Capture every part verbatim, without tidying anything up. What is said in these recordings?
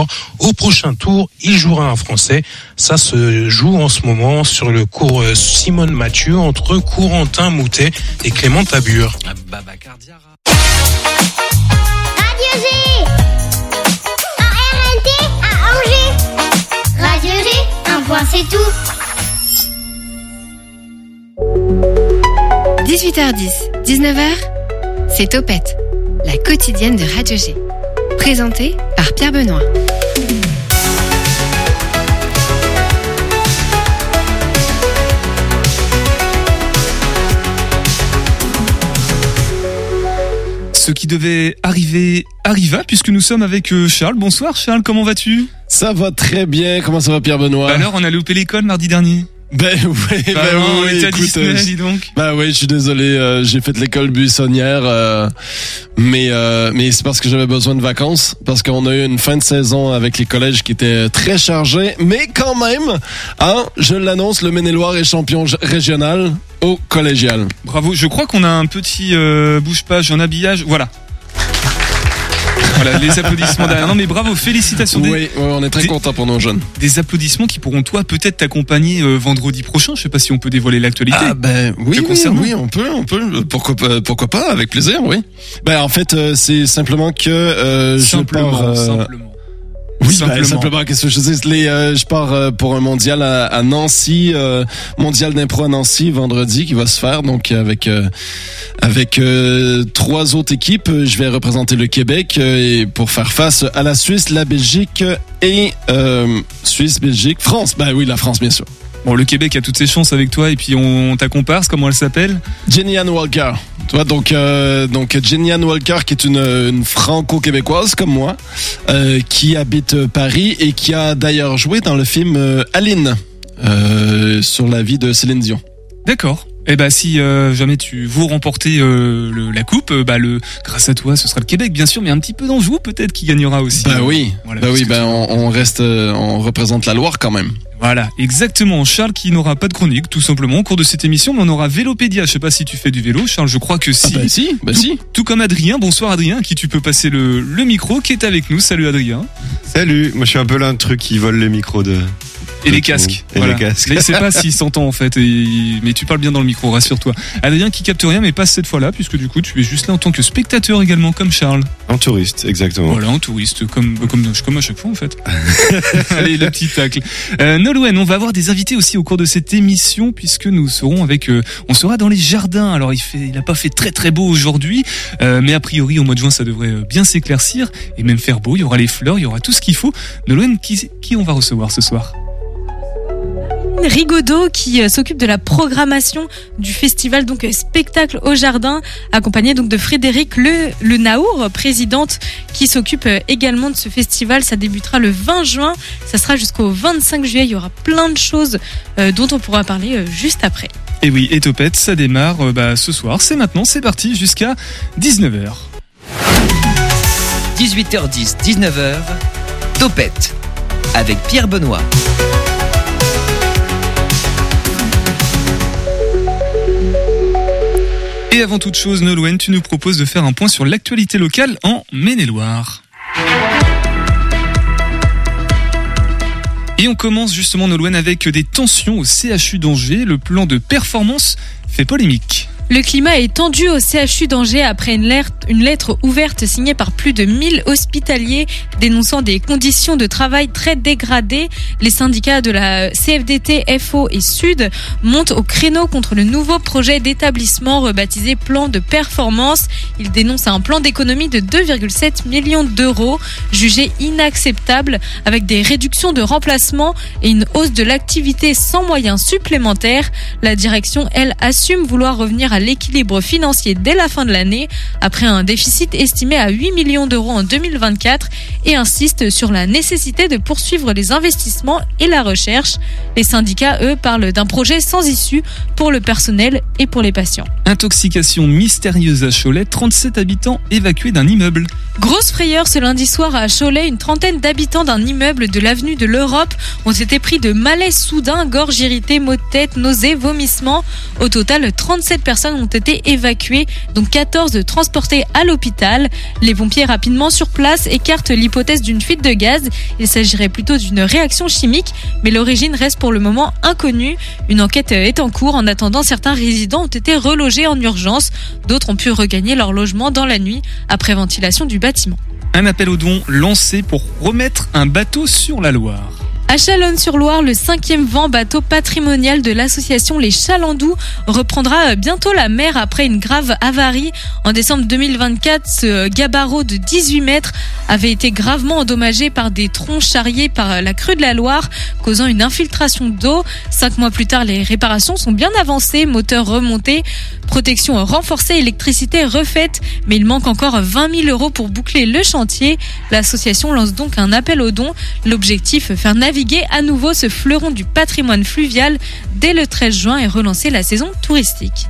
alors au prochain tour, il jouera un Français. Ça se joue en ce moment sur le cours Simone Mathieu entre Corentin Moutet et Clément Tabure. Babacar Diarra. Radio G en R N T à Angers. Radio G, un point c'est tout. dix-huit heures dix, dix-neuf heures, c'est Topette, la quotidienne de Radio G. Présentée par Pierre Benoît. Ce qui devait arriver arriva, puisque nous sommes avec Charles. Bonsoir Charles, comment vas-tu ? Ça va très bien, comment ça va Pierre Benoît ? Bah alors, on a loupé l'école mardi dernier. Ben oui, bah ben non, oui, on était à écoute, Disney, euh, dis donc. Ben oui, je suis désolé, euh, j'ai fait l'école buissonnière, euh, mais euh, mais c'est parce que j'avais besoin de vacances, parce qu'on a eu une fin de saison avec les collèges qui était très chargée, mais quand même, hein, je l'annonce, le Maine-et-Loire est champion régional au collégial. Bravo, je crois qu'on a un petit euh, bouge-page en habillage, voilà. Voilà, les applaudissements derrière. Non mais bravo, félicitations. Oui, des, oui on est très des, contents pour nos jeunes. Des applaudissements qui pourront toi peut-être t'accompagner euh, vendredi prochain. Je sais pas si on peut dévoiler l'actualité. Ah ben oui, oui, oui, on peut, on peut. Pourquoi pas, pourquoi pas, avec plaisir, oui. Ben en fait, euh, c'est simplement que euh, simplement, je pars. Euh, simplement. Oui, simplement. Ben, simplement, qu'est-ce que je dis les, euh, je pars euh, pour un mondial à, à Nancy, euh, mondial d'impro à Nancy vendredi qui va se faire donc avec euh, avec euh, trois autres équipes. Je vais représenter le Québec euh, et pour faire face à la Suisse, la Belgique et euh, Suisse, Belgique, France. Ben oui, la France bien sûr. Bon, le Québec a toutes ses chances avec toi et puis on t'a comparse, comment elle s'appelle ? Jenny Ann Walker. Toi, donc, euh, donc Jenny Ann Walker, qui est une, une franco-québécoise comme moi, euh, qui habite Paris et qui a d'ailleurs joué dans le film euh, Aline, euh, sur la vie de Céline Dion. D'accord. Eh ben si euh, jamais tu vous remportez euh, le, la coupe, euh, bah le grâce à toi, ce sera le Québec bien sûr, mais un petit peu d'Anjou peut-être qui gagnera aussi. Bah oui, voilà, bah oui, bah on, on reste, euh, on représente la Loire quand même. Voilà, exactement. Charles qui n'aura pas de chronique, tout simplement, au cours de cette émission, mais on aura Vélopédia. Je sais pas si tu fais du vélo, Charles, je crois que si. Ah bah si, bah tout, si. Tout comme Adrien. Bonsoir Adrien, à qui tu peux passer le, le micro, qui est avec nous. Salut Adrien. Salut, moi je suis un peu l'intrus qui vole les micros de... Et les casques. Et voilà. les casques. Là, il sait pas s'il s'entend en fait, et... mais tu parles bien dans le micro, rassure-toi. Adrien qui capte rien, mais pas cette fois-là, puisque du coup tu es juste là en tant que spectateur également, comme Charles. En touriste, exactement. Voilà, en touriste, comme comme comme à chaque fois en fait. Allez, le petit tacle. Euh, Nolwenn, on va avoir des invités aussi au cours de cette émission, puisque nous serons avec, euh, on sera dans les jardins. Alors il fait, il a pas fait très très beau aujourd'hui, euh, mais a priori au mois de juin ça devrait bien s'éclaircir et même faire beau. Il y aura les fleurs, il y aura tout ce qu'il faut. Nolwenn, qui qui on va recevoir ce soir? Rigaudot qui euh, s'occupe de la programmation du festival donc spectacle au jardin, accompagné donc de Frédéric Le, Le Naour, présidente, qui s'occupe euh, également de ce festival. Ça débutera le vingt juin, ça sera jusqu'au vingt-cinq juillet. Il y aura plein de choses euh, dont on pourra parler euh, juste après. Et oui, et Topette, ça démarre euh, bah, ce soir, c'est maintenant, c'est parti jusqu'à dix-neuf heures. dix-huit heures dix, dix-neuf heures, Topette avec Pierre Benoît. Et avant toute chose, Nolwenn, tu nous proposes de faire un point sur l'actualité locale en Maine-et-Loire. Et on commence justement, Nolwenn, avec des tensions au C H U d'Angers. Le plan de performance fait polémique. Le climat est tendu au C H U d'Angers après une lettre, une lettre ouverte signée par plus de mille hospitaliers dénonçant des conditions de travail très dégradées. Les syndicats de la C F D T, F O et Sud montent au créneau contre le nouveau projet d'établissement rebaptisé Plan de performance. Ils dénoncent un plan d'économie de deux virgule sept millions d'euros, jugé inacceptable, avec des réductions de remplacement et une hausse de l'activité sans moyens supplémentaires. La direction, elle, assume vouloir revenir à l'équilibre financier dès la fin de l'année, après un déficit estimé à huit millions d'euros en deux mille vingt-quatre, et insiste sur la nécessité de poursuivre les investissements et la recherche. Les syndicats, eux, parlent d'un projet sans issue pour le personnel et pour les patients. Intoxication mystérieuse à Cholet, trente-sept habitants évacués d'un immeuble. Grosse frayeur ce lundi soir à Cholet, une trentaine d'habitants d'un immeuble de l'avenue de l'Europe ont été pris de malaise soudain, gorge irritée, maux de tête, nausées, vomissements. Au total, trente-sept personnes personnes ont été évacuées, dont quatorze transportées à l'hôpital. Les pompiers rapidement sur place écartent l'hypothèse d'une fuite de gaz. Il s'agirait plutôt d'une réaction chimique, mais l'origine reste pour le moment inconnue. Une enquête est en cours. En attendant, certains résidents ont été relogés en urgence. D'autres ont pu regagner leur logement dans la nuit après ventilation du bâtiment. Un appel aux dons lancé pour remettre un bateau sur la Loire. À Chalonnes-sur-Loire, le cinquième vent bateau patrimonial de l'association Les Chalandous reprendra bientôt la mer après une grave avarie. En décembre deux mille vingt-quatre, ce gabarot de dix-huit mètres avait été gravement endommagé par des troncs charriés par la crue de la Loire, causant une infiltration d'eau. Cinq mois plus tard, les réparations sont bien avancées, moteur remonté, protection renforcée, électricité refaite, mais il manque encore vingt mille euros pour boucler le chantier. L'association lance donc un appel aux dons. L'objectif, faire naviguer à nouveau ce fleuron du patrimoine fluvial dès le treize juin et relancer la saison touristique.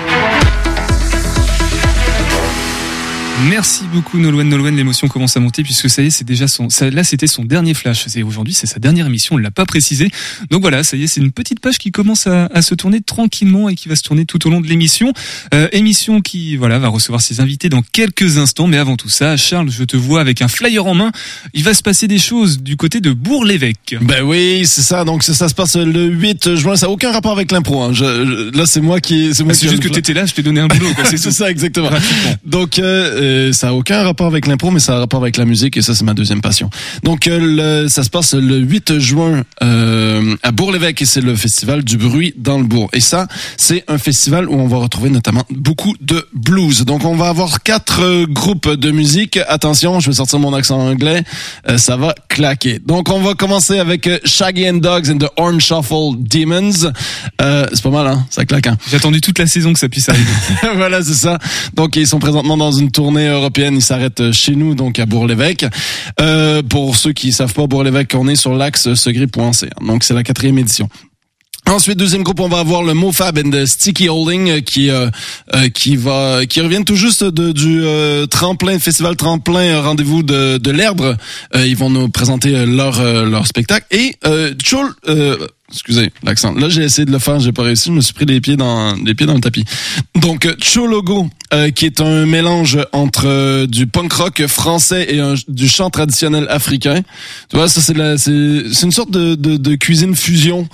Merci beaucoup Nolwenn. Nolwenn, l'émotion commence à monter puisque ça y est, c'est déjà son, ça, là c'était son dernier flash. C'est aujourd'hui, c'est sa dernière émission, on l'a pas précisé. Donc voilà, ça y est, c'est une petite page qui commence à, à se tourner tranquillement et qui va se tourner tout au long de l'émission. Euh, émission qui, voilà, va recevoir ses invités dans quelques instants. Mais avant tout ça, Charles, je te vois avec un flyer en main. Il va se passer des choses du côté de Bourg-l'Évêque. Ben oui, c'est ça. Donc ça, ça se passe le huit juin. Ça n'a aucun rapport avec l'impro. Hein. Je, je, là, c'est moi qui, c'est moi ah, c'est qui juste que t'étais là, je t'ai donné un boulot. Quoi, c'est, c'est ça, exactement. Donc euh, Euh, ça a aucun rapport avec l'impro, mais ça a un rapport avec la musique et ça, c'est ma deuxième passion. Donc, euh, le, ça se passe le huit juin euh, à Bourg-l'Évêque et c'est le festival du bruit dans le bourg. Et ça, c'est un festival où on va retrouver notamment beaucoup de blues. Donc, on va avoir quatre euh, groupes de musique. Attention, je vais sortir mon accent anglais. Euh, ça va claquer. Donc, on va commencer avec euh, Shaggy and Dogs and the Horn Shuffle Demons. Euh, c'est pas mal, hein? Ça claque, hein? J'ai attendu toute la saison que ça puisse arriver. Voilà, c'est ça. Donc, ils sont présentement dans une tournée européenne. Ils s'arrêtent chez nous, donc à Bourg-l'Évêque. Euh, pour ceux qui savent pas, Bourg-l'Évêque, on est sur l'axe Segré-Poincé. Donc, c'est la quatrième édition. Ensuite, deuxième groupe, on va avoir le MoFab and the Sticky Holding qui euh, euh, qui va qui reviennent tout juste de, du euh, tremplin festival tremplin rendez-vous de de l'Erdre. Euh, ils vont nous présenter leur euh, leur spectacle et euh, Chol euh, excusez l'accent. Là, j'ai essayé de le faire, j'ai pas réussi. Je me suis pris les pieds dans les pieds dans le tapis. Donc, Chologo, euh, qui est un mélange entre euh, du punk rock français et un, du chant traditionnel africain. Tu vois, ça c'est la, c'est, c'est une sorte de, de, de cuisine fusion,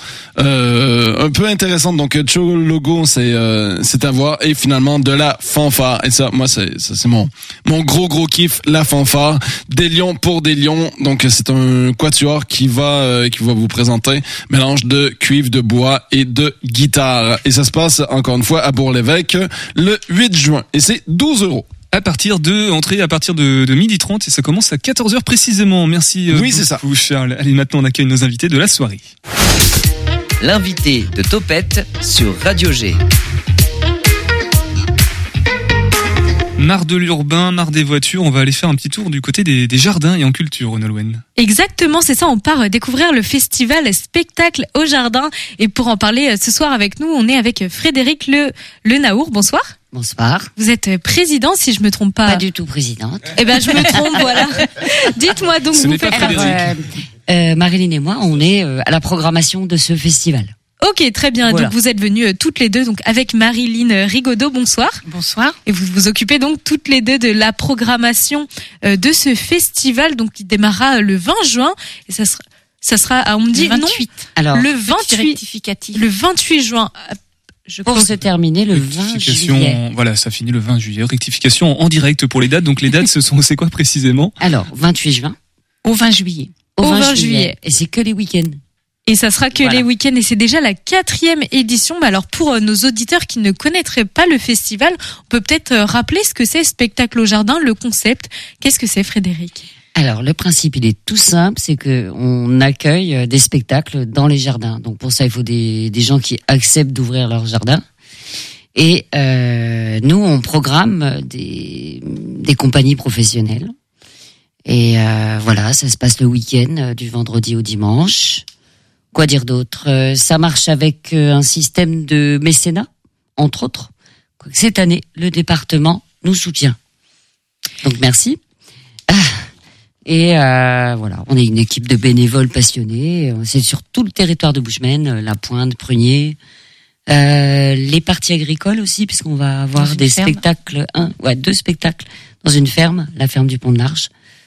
euh, un peu intéressante. Donc, Chologo, c'est euh, c'est à voir. Et finalement, de la fanfare. Et ça, moi, c'est ça, c'est mon mon gros gros kiff, la fanfare. Des lions pour des lions. Donc, c'est un quatuor qui va euh, qui va vous présenter mélange de cuivre, de bois et de guitare. Et ça se passe, encore une fois, à Bourg-l'Évêque, le huit juin. Et c'est douze euros. À partir de, entrée à partir de, de midi trente et ça commence à quatorze heures précisément. Merci. Euh, oui, c'est ça. Charles. Allez, maintenant, on accueille nos invités de la soirée. L'invité de Topette sur Radio G. Marre de l'urbain, marre des voitures, on va aller faire un petit tour du côté des, des jardins et en culture, Nolwenn. Exactement, c'est ça, on part découvrir le festival Spectacle au Jardin. Et pour en parler ce soir avec nous, on est avec Frédéric Le, Le Naour. Bonsoir. Bonsoir. Vous êtes président, si je me trompe pas. Pas du tout présidente. Eh ben, je me trompe, voilà. Dites-moi donc, ce vous n'est pas faites Frédéric. partie. Euh, euh, Marilyn et moi, on est euh, à la programmation de ce festival. Ok, très bien. Voilà. Donc vous êtes venues euh, toutes les deux, donc avec Marilyn Rigaudot. Bonsoir. Bonsoir. Et vous vous occupez donc toutes les deux de la programmation euh, de ce festival, donc qui démarrera euh, le vingt juin. Et ça sera, ça sera, on me dit le vingt-huit. non. Alors, Le Petit vingt-huit. rectificatif. Le vingt-huit juin. Je pour crois. se terminer le vingt Rectification, juillet. voilà, ça finit le vingt juillet. Rectification en direct pour les dates. Donc les dates, ce sont, c'est quoi précisément? Alors, vingt-huit juin Au vingt juillet. au, Au vingt, vingt juillet. juillet. Et c'est que les week-ends. Et ça sera que Voilà. les week-ends et c'est déjà la quatrième édition. Mais alors pour euh, nos auditeurs qui ne connaîtraient pas le festival, on peut peut-être euh, rappeler ce que c'est Spectacle au Jardin, le concept. Qu'est-ce que c'est, Frédéric? Alors, le principe, il est tout simple, c'est que on accueille des spectacles dans les jardins. Donc pour ça, il faut des, des gens qui acceptent d'ouvrir leur jardin. Et euh, nous, on programme des, des compagnies professionnelles. Et euh, voilà, ça se passe le week-end, euh, du vendredi au dimanche. Quoi dire d'autre? Euh, Ça marche avec euh, un système de mécénat, entre autres. Quoique cette année, le département nous soutient. Donc merci. Ah, et euh, voilà, on est une équipe de bénévoles passionnés. C'est sur tout le territoire de Bouchemaine, La Pointe, Prunier. Euh, les parties agricoles aussi, puisqu'on va avoir Dans une des ferme. spectacles, un, ouais, deux spectacles dans une ferme, la ferme du Pont de l'Arche.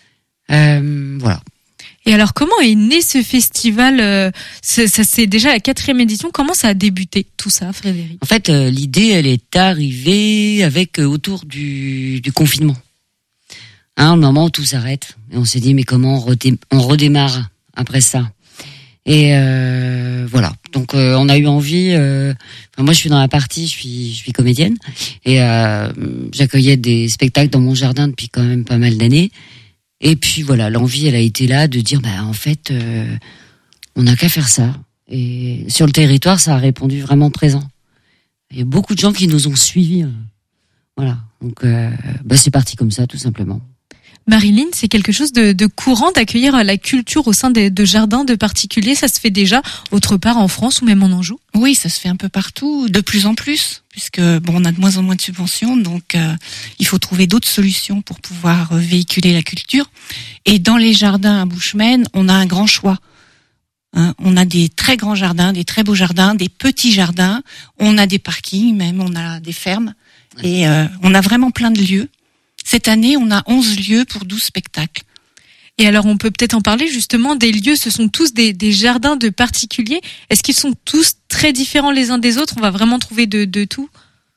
Euh, voilà. Et alors, comment est né ce festival euh, c'est, ça, c'est déjà la quatrième édition. Comment ça a débuté, tout ça, Frédéric? En fait, euh, l'idée, elle est arrivée avec euh, autour du, du confinement. Hein, au moment où tout s'arrête. Et on s'est dit, mais comment on, redé- on redémarre après ça? Et euh, voilà. Donc, euh, on a eu envie. Euh, enfin, moi, je suis dans la partie, je suis, je suis comédienne, et euh, j'accueillais des spectacles dans mon jardin depuis quand même pas mal d'années. Et puis voilà, l'envie, elle a été là de dire, bah en fait, euh, on n'a qu'à faire ça. Et sur le territoire, ça a répondu vraiment présent. Il y a beaucoup de gens qui nous ont suivis. euh, Voilà. Donc, euh, bah c'est parti comme ça, tout simplement. Marilyn, c'est quelque chose de, de courant d'accueillir la culture au sein des, de jardins de particuliers. Ça se fait déjà autre part en France ou même en Anjou? Oui, ça se fait un peu partout, de plus en plus, puisque bon, on a de moins en moins de subventions, donc euh, il faut trouver d'autres solutions pour pouvoir euh, véhiculer la culture. Et dans les jardins à Bushman, on a un grand choix. Hein, on a des très grands jardins, des très beaux jardins, des petits jardins, on a des parkings, même on a des fermes, et euh, on a vraiment plein de lieux. Cette année, on a onze lieux pour douze spectacles. Et alors, on peut peut-être en parler justement des lieux. Ce sont tous des, des jardins de particuliers. Est-ce qu'ils sont tous très différents les uns des autres? On va vraiment trouver de, de tout.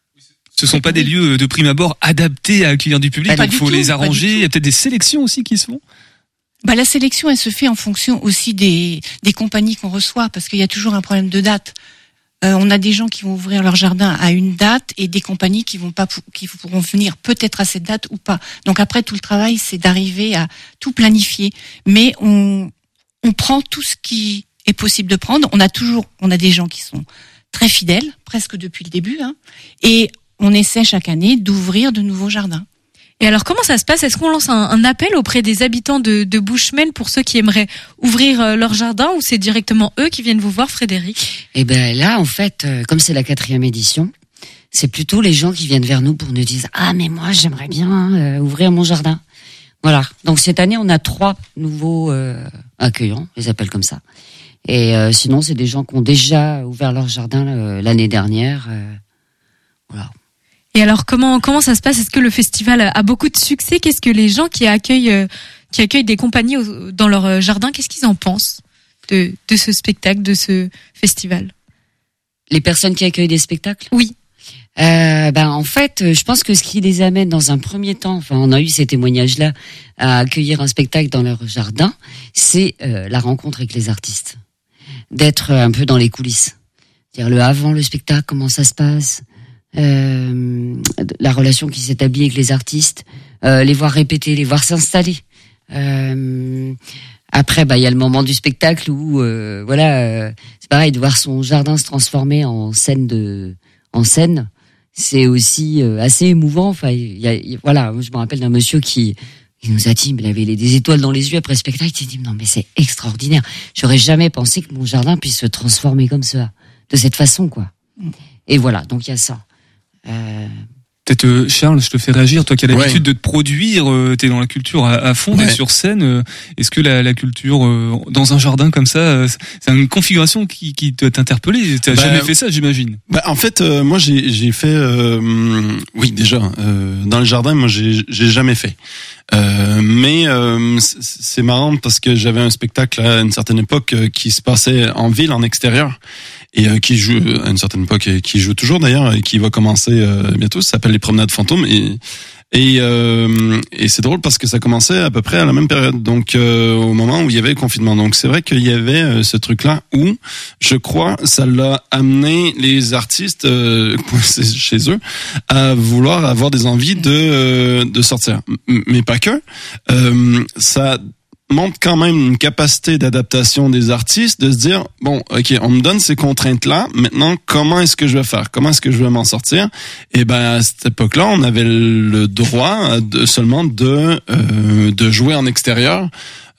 Ce sont pas des lieux de prime abord adaptés à accueillir du public. Pas Il du faut tout, les pas du arranger. tout. Il y a peut-être des sélections aussi qui se font. Bah, la sélection, elle se fait en fonction aussi des, des compagnies qu'on reçoit, parce qu'il y a toujours un problème de date. Euh, on a des gens qui vont ouvrir leur jardin à une date et des compagnies qui vont pas, pou- qui pourront venir peut-être à cette date ou pas. Donc après, tout le travail, c'est d'arriver à tout planifier. Mais on, on prend tout ce qui est possible de prendre. On a toujours, on a des gens qui sont très fidèles, presque depuis le début, hein, et on essaie chaque année d'ouvrir de nouveaux jardins. Et alors, comment ça se passe? Est-ce qu'on lance un, un appel auprès des habitants de, de Bushman pour ceux qui aimeraient ouvrir euh, leur jardin, ou c'est directement eux qui viennent vous voir, Frédéric? Et ben là, en fait, euh, comme c'est la quatrième édition, c'est plutôt les gens qui viennent vers nous pour nous dire, ah mais moi j'aimerais bien euh, ouvrir mon jardin. Voilà. Donc cette année, on a trois nouveaux euh, accueillants, on les appelle comme ça. Et euh, sinon, c'est des gens qui ont déjà ouvert leur jardin euh, l'année dernière. Euh, voilà. Et alors, comment comment ça se passe? Est-ce que le festival a beaucoup de succès? Qu'est-ce que les gens qui accueillent euh, qui accueillent des compagnies au- dans leur euh, jardin, qu'est-ce qu'ils en pensent de de ce spectacle, de ce festival? Les personnes qui accueillent des spectacles? Oui. Euh, ben en fait, je pense que ce qui les amène dans un premier temps, enfin on a eu ces témoignages-là, à accueillir un spectacle dans leur jardin, c'est euh, la rencontre avec les artistes, d'être un peu dans les coulisses, dire le avant le spectacle, comment ça se passe, euh, la relation qui s'établit avec les artistes, euh, les voir répéter, les voir s'installer. Euh, après, bah il y a le moment du spectacle où euh, voilà, euh, c'est pareil de voir son jardin se transformer en scène de en scène. C'est aussi euh, assez émouvant. Enfin, il y a, il y a- voilà, je me rappelle d'un monsieur qui, qui nous a dit, mais il avait les- des étoiles dans les yeux après le spectacle. Il s'est dit, non, mais c'est extraordinaire. J'aurais jamais pensé que mon jardin puisse se transformer comme ça, de cette façon, quoi. Et voilà, donc il y a ça. Euh, Peut-être euh, Charles, je te fais réagir. Toi qui as l'habitude Ouais. de te produire, euh, t'es dans la culture à, à fond, Ouais. t'es sur scène. euh, Est-ce que la, la culture euh, dans un jardin comme ça, euh, c'est une configuration qui, qui doit t'interpeller? T'as Bah, jamais fait ça, j'imagine. Bah, en fait, euh, moi j'ai j'ai fait, euh, oui déjà euh, dans le jardin, moi j'ai j'ai jamais fait. Euh, mais euh, c'est- c'est marrant parce que j'avais un spectacle à une certaine époque euh, qui se passait en ville, en extérieur, et euh, qui joue à une certaine époque, et qui joue toujours d'ailleurs, et qui va commencer euh, bientôt. Ça s'appelle les Promenades Fantômes, et et, euh, et c'est drôle parce que ça commençait à peu près à la même période, donc euh, au moment où il y avait le confinement. Donc c'est vrai qu'il y avait euh, ce truc-là où, je crois, ça l'a amené les artistes euh, chez eux à vouloir avoir des envies de euh, de sortir, M- mais pas que. Euh, ça montre quand même une capacité d'adaptation des artistes de se dire, bon, ok, on me donne ces contraintes-là, maintenant, comment est-ce que je vais faire? Comment est-ce que je vais m'en sortir? Et ben, à cette époque-là, on avait le droit de, seulement de, euh, de jouer en extérieur.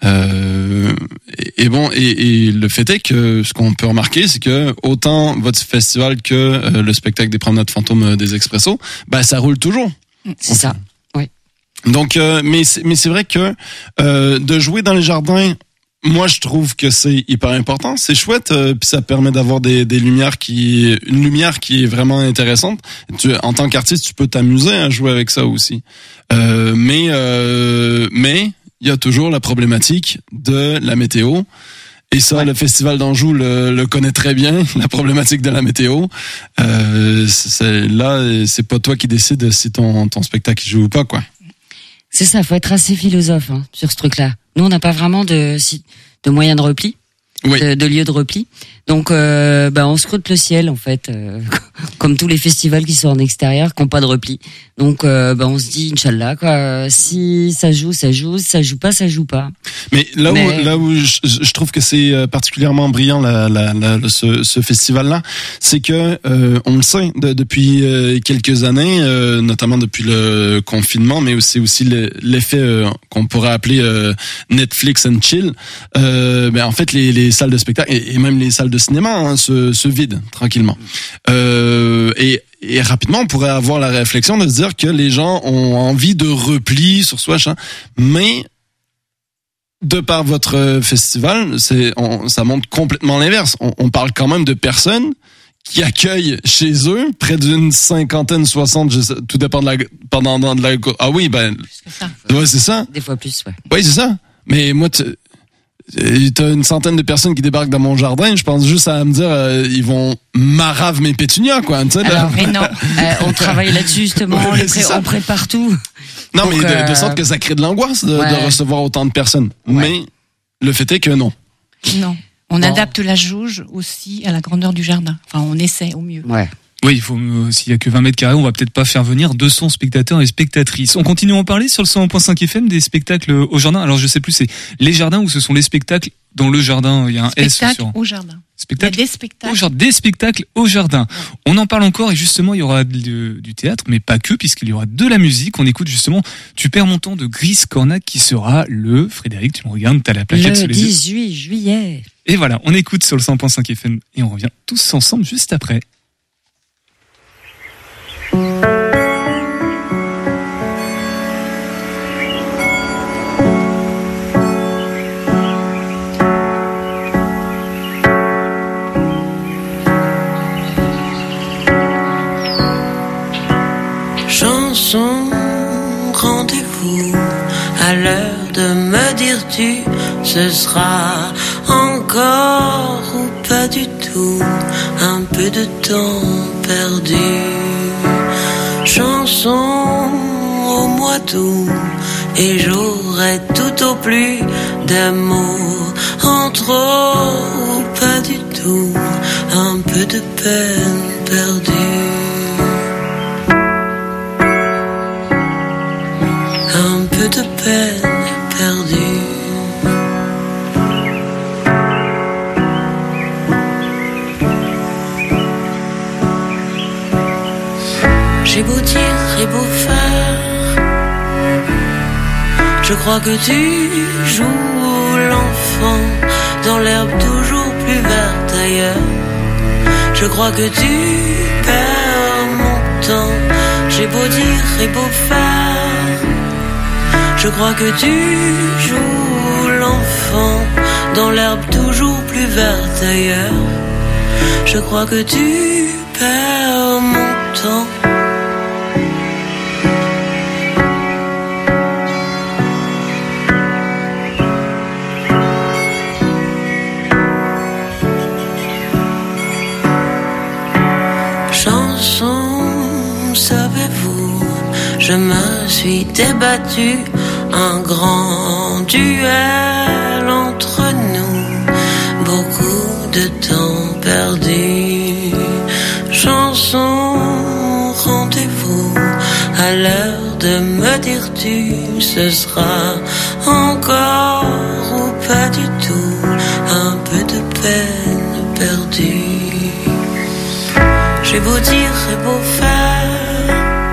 Euh, et, et bon, et, et le fait est que ce qu'on peut remarquer, c'est que autant votre festival que euh, le spectacle des Promenades Fantômes des Expressos, ben, ça roule toujours. c'est ça. Donc, euh, mais c'est, mais c'est vrai que euh, de jouer dans les jardins Moi, je trouve que c'est hyper important. C'est chouette, euh, puis ça permet d'avoir des, des lumières qui, une lumière qui est vraiment intéressante. Tu, en tant qu'artiste, tu peux t'amuser à jouer avec ça aussi. Euh, mais, euh, mais il y a toujours la problématique de la météo. Et ça, ouais. Le Festival d'Anjou le, le connaît très bien, la problématique de la météo. Euh, c'est, là, c'est pas toi qui décides si ton, ton spectacle joue ou pas, quoi. C'est ça, faut être assez philosophe hein, sur ce truc-là. Nous, on n'a pas vraiment de, de moyens de repli, oui. de, de lieu de repli. Donc, euh, bah, on scrute le ciel, en fait, euh, comme tous les festivals qui sont en extérieur, qui n'ont pas de repli. Donc, euh, bah, on se dit, Inch'Allah, quoi. Si ça joue, ça joue. Si ça joue pas, ça joue pas. Mais là Mais... où, là où je, je trouve que c'est particulièrement brillant, la, la, la, ce, ce festival-là, c'est que euh, on le sait de, depuis euh, quelques années, euh, notamment depuis le confinement, mais aussi aussi le, l'effet euh, qu'on pourrait appeler euh, Netflix and chill. Euh, ben en fait, les, les salles de spectacle et, et même les salles de cinéma hein, se, se vident tranquillement. Euh, et Et rapidement, on pourrait avoir la réflexion de se dire que les gens ont envie de repli sur soi, mais de par votre festival, c'est, on, ça montre complètement l'inverse. On, on parle quand même de personnes qui accueillent chez eux près d'une cinquantaine, soixante, je sais, tout dépend de la, pendant de la, ah oui, ben, plus que ça. Ouais, c'est ça. Des fois plus, ouais. Oui, c'est ça. Mais moi, tu, t'as une centaine de personnes qui débarquent dans mon jardin, je pense juste à me dire euh, ils vont marave mes pétunias quoi, tu sais. Alors, mais non, euh, on travaille là-dessus justement, ouais, on, les pré- on prépare tout. Non Donc, mais de, euh... de sorte que ça crée de l'angoisse de, ouais. de recevoir autant de personnes. Ouais. Mais le fait est que non. Non, on bon. adapte la jauge aussi à la grandeur du jardin. Enfin, on essaie au mieux. Ouais. Oui, il faut, euh, s'il y a que vingt mètres carrés, on va peut-être pas faire venir deux cents spectateurs et spectatrices. On continue à en parler sur le cent un point cinq F M des spectacles au jardin. Alors, je sais plus, c'est les jardins ou ce sont les spectacles dans le jardin? Il y a un spectacle S sur. Au jardin. Spectacle. Il y a des spectacles. Au jardin. Des spectacles au jardin. Ouais. On en parle encore et justement, il y aura du, du théâtre, mais pas que, puisqu'il y aura de la musique. On écoute justement Tu perds mon temps de Gris Cornac qui sera le, Frédéric, tu me regardes, t'as la plaquette sous le les yeux. dix-huit juillet. Et voilà, on écoute sur le cent un point cinq F M et on revient tous ensemble juste après. Chanson, rendez-vous à l'heure de me dire tu, ce sera encore ou pas du tout, un peu de temps perdu. Chanson au mois d'août, et j'aurai tout au plus d'amour, en trop ou pas du tout, un peu de peine perdue. Un peu de peine perdue. J'ai beau dire et beau faire, je crois que tu joues l'enfant dans l'herbe toujours plus verte ailleurs. Je crois que tu perds mon temps. J'ai beau dire et beau faire, je crois que tu joues l'enfant dans l'herbe toujours plus verte ailleurs. Je crois que tu perds mon temps. Chanson, savez-vous, je me suis débattue, un grand duel entre nous, beaucoup de temps perdu. Chanson, rendez-vous à l'heure de me dire tu, ce sera encore ou pas du tout, un peu de peine perdue. J'ai beau dire et beau faire,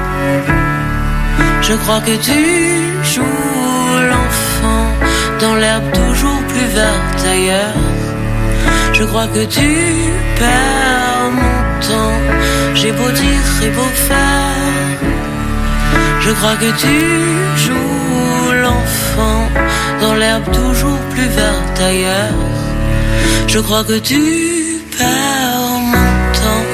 je crois que tu joues l'enfant dans l'herbe toujours plus verte ailleurs. Je crois que tu perds mon temps. J'ai beau dire et beau faire, je crois que tu joues l'enfant l'enfant dans l'herbe toujours plus verte ailleurs. Je crois que tu perds mon temps.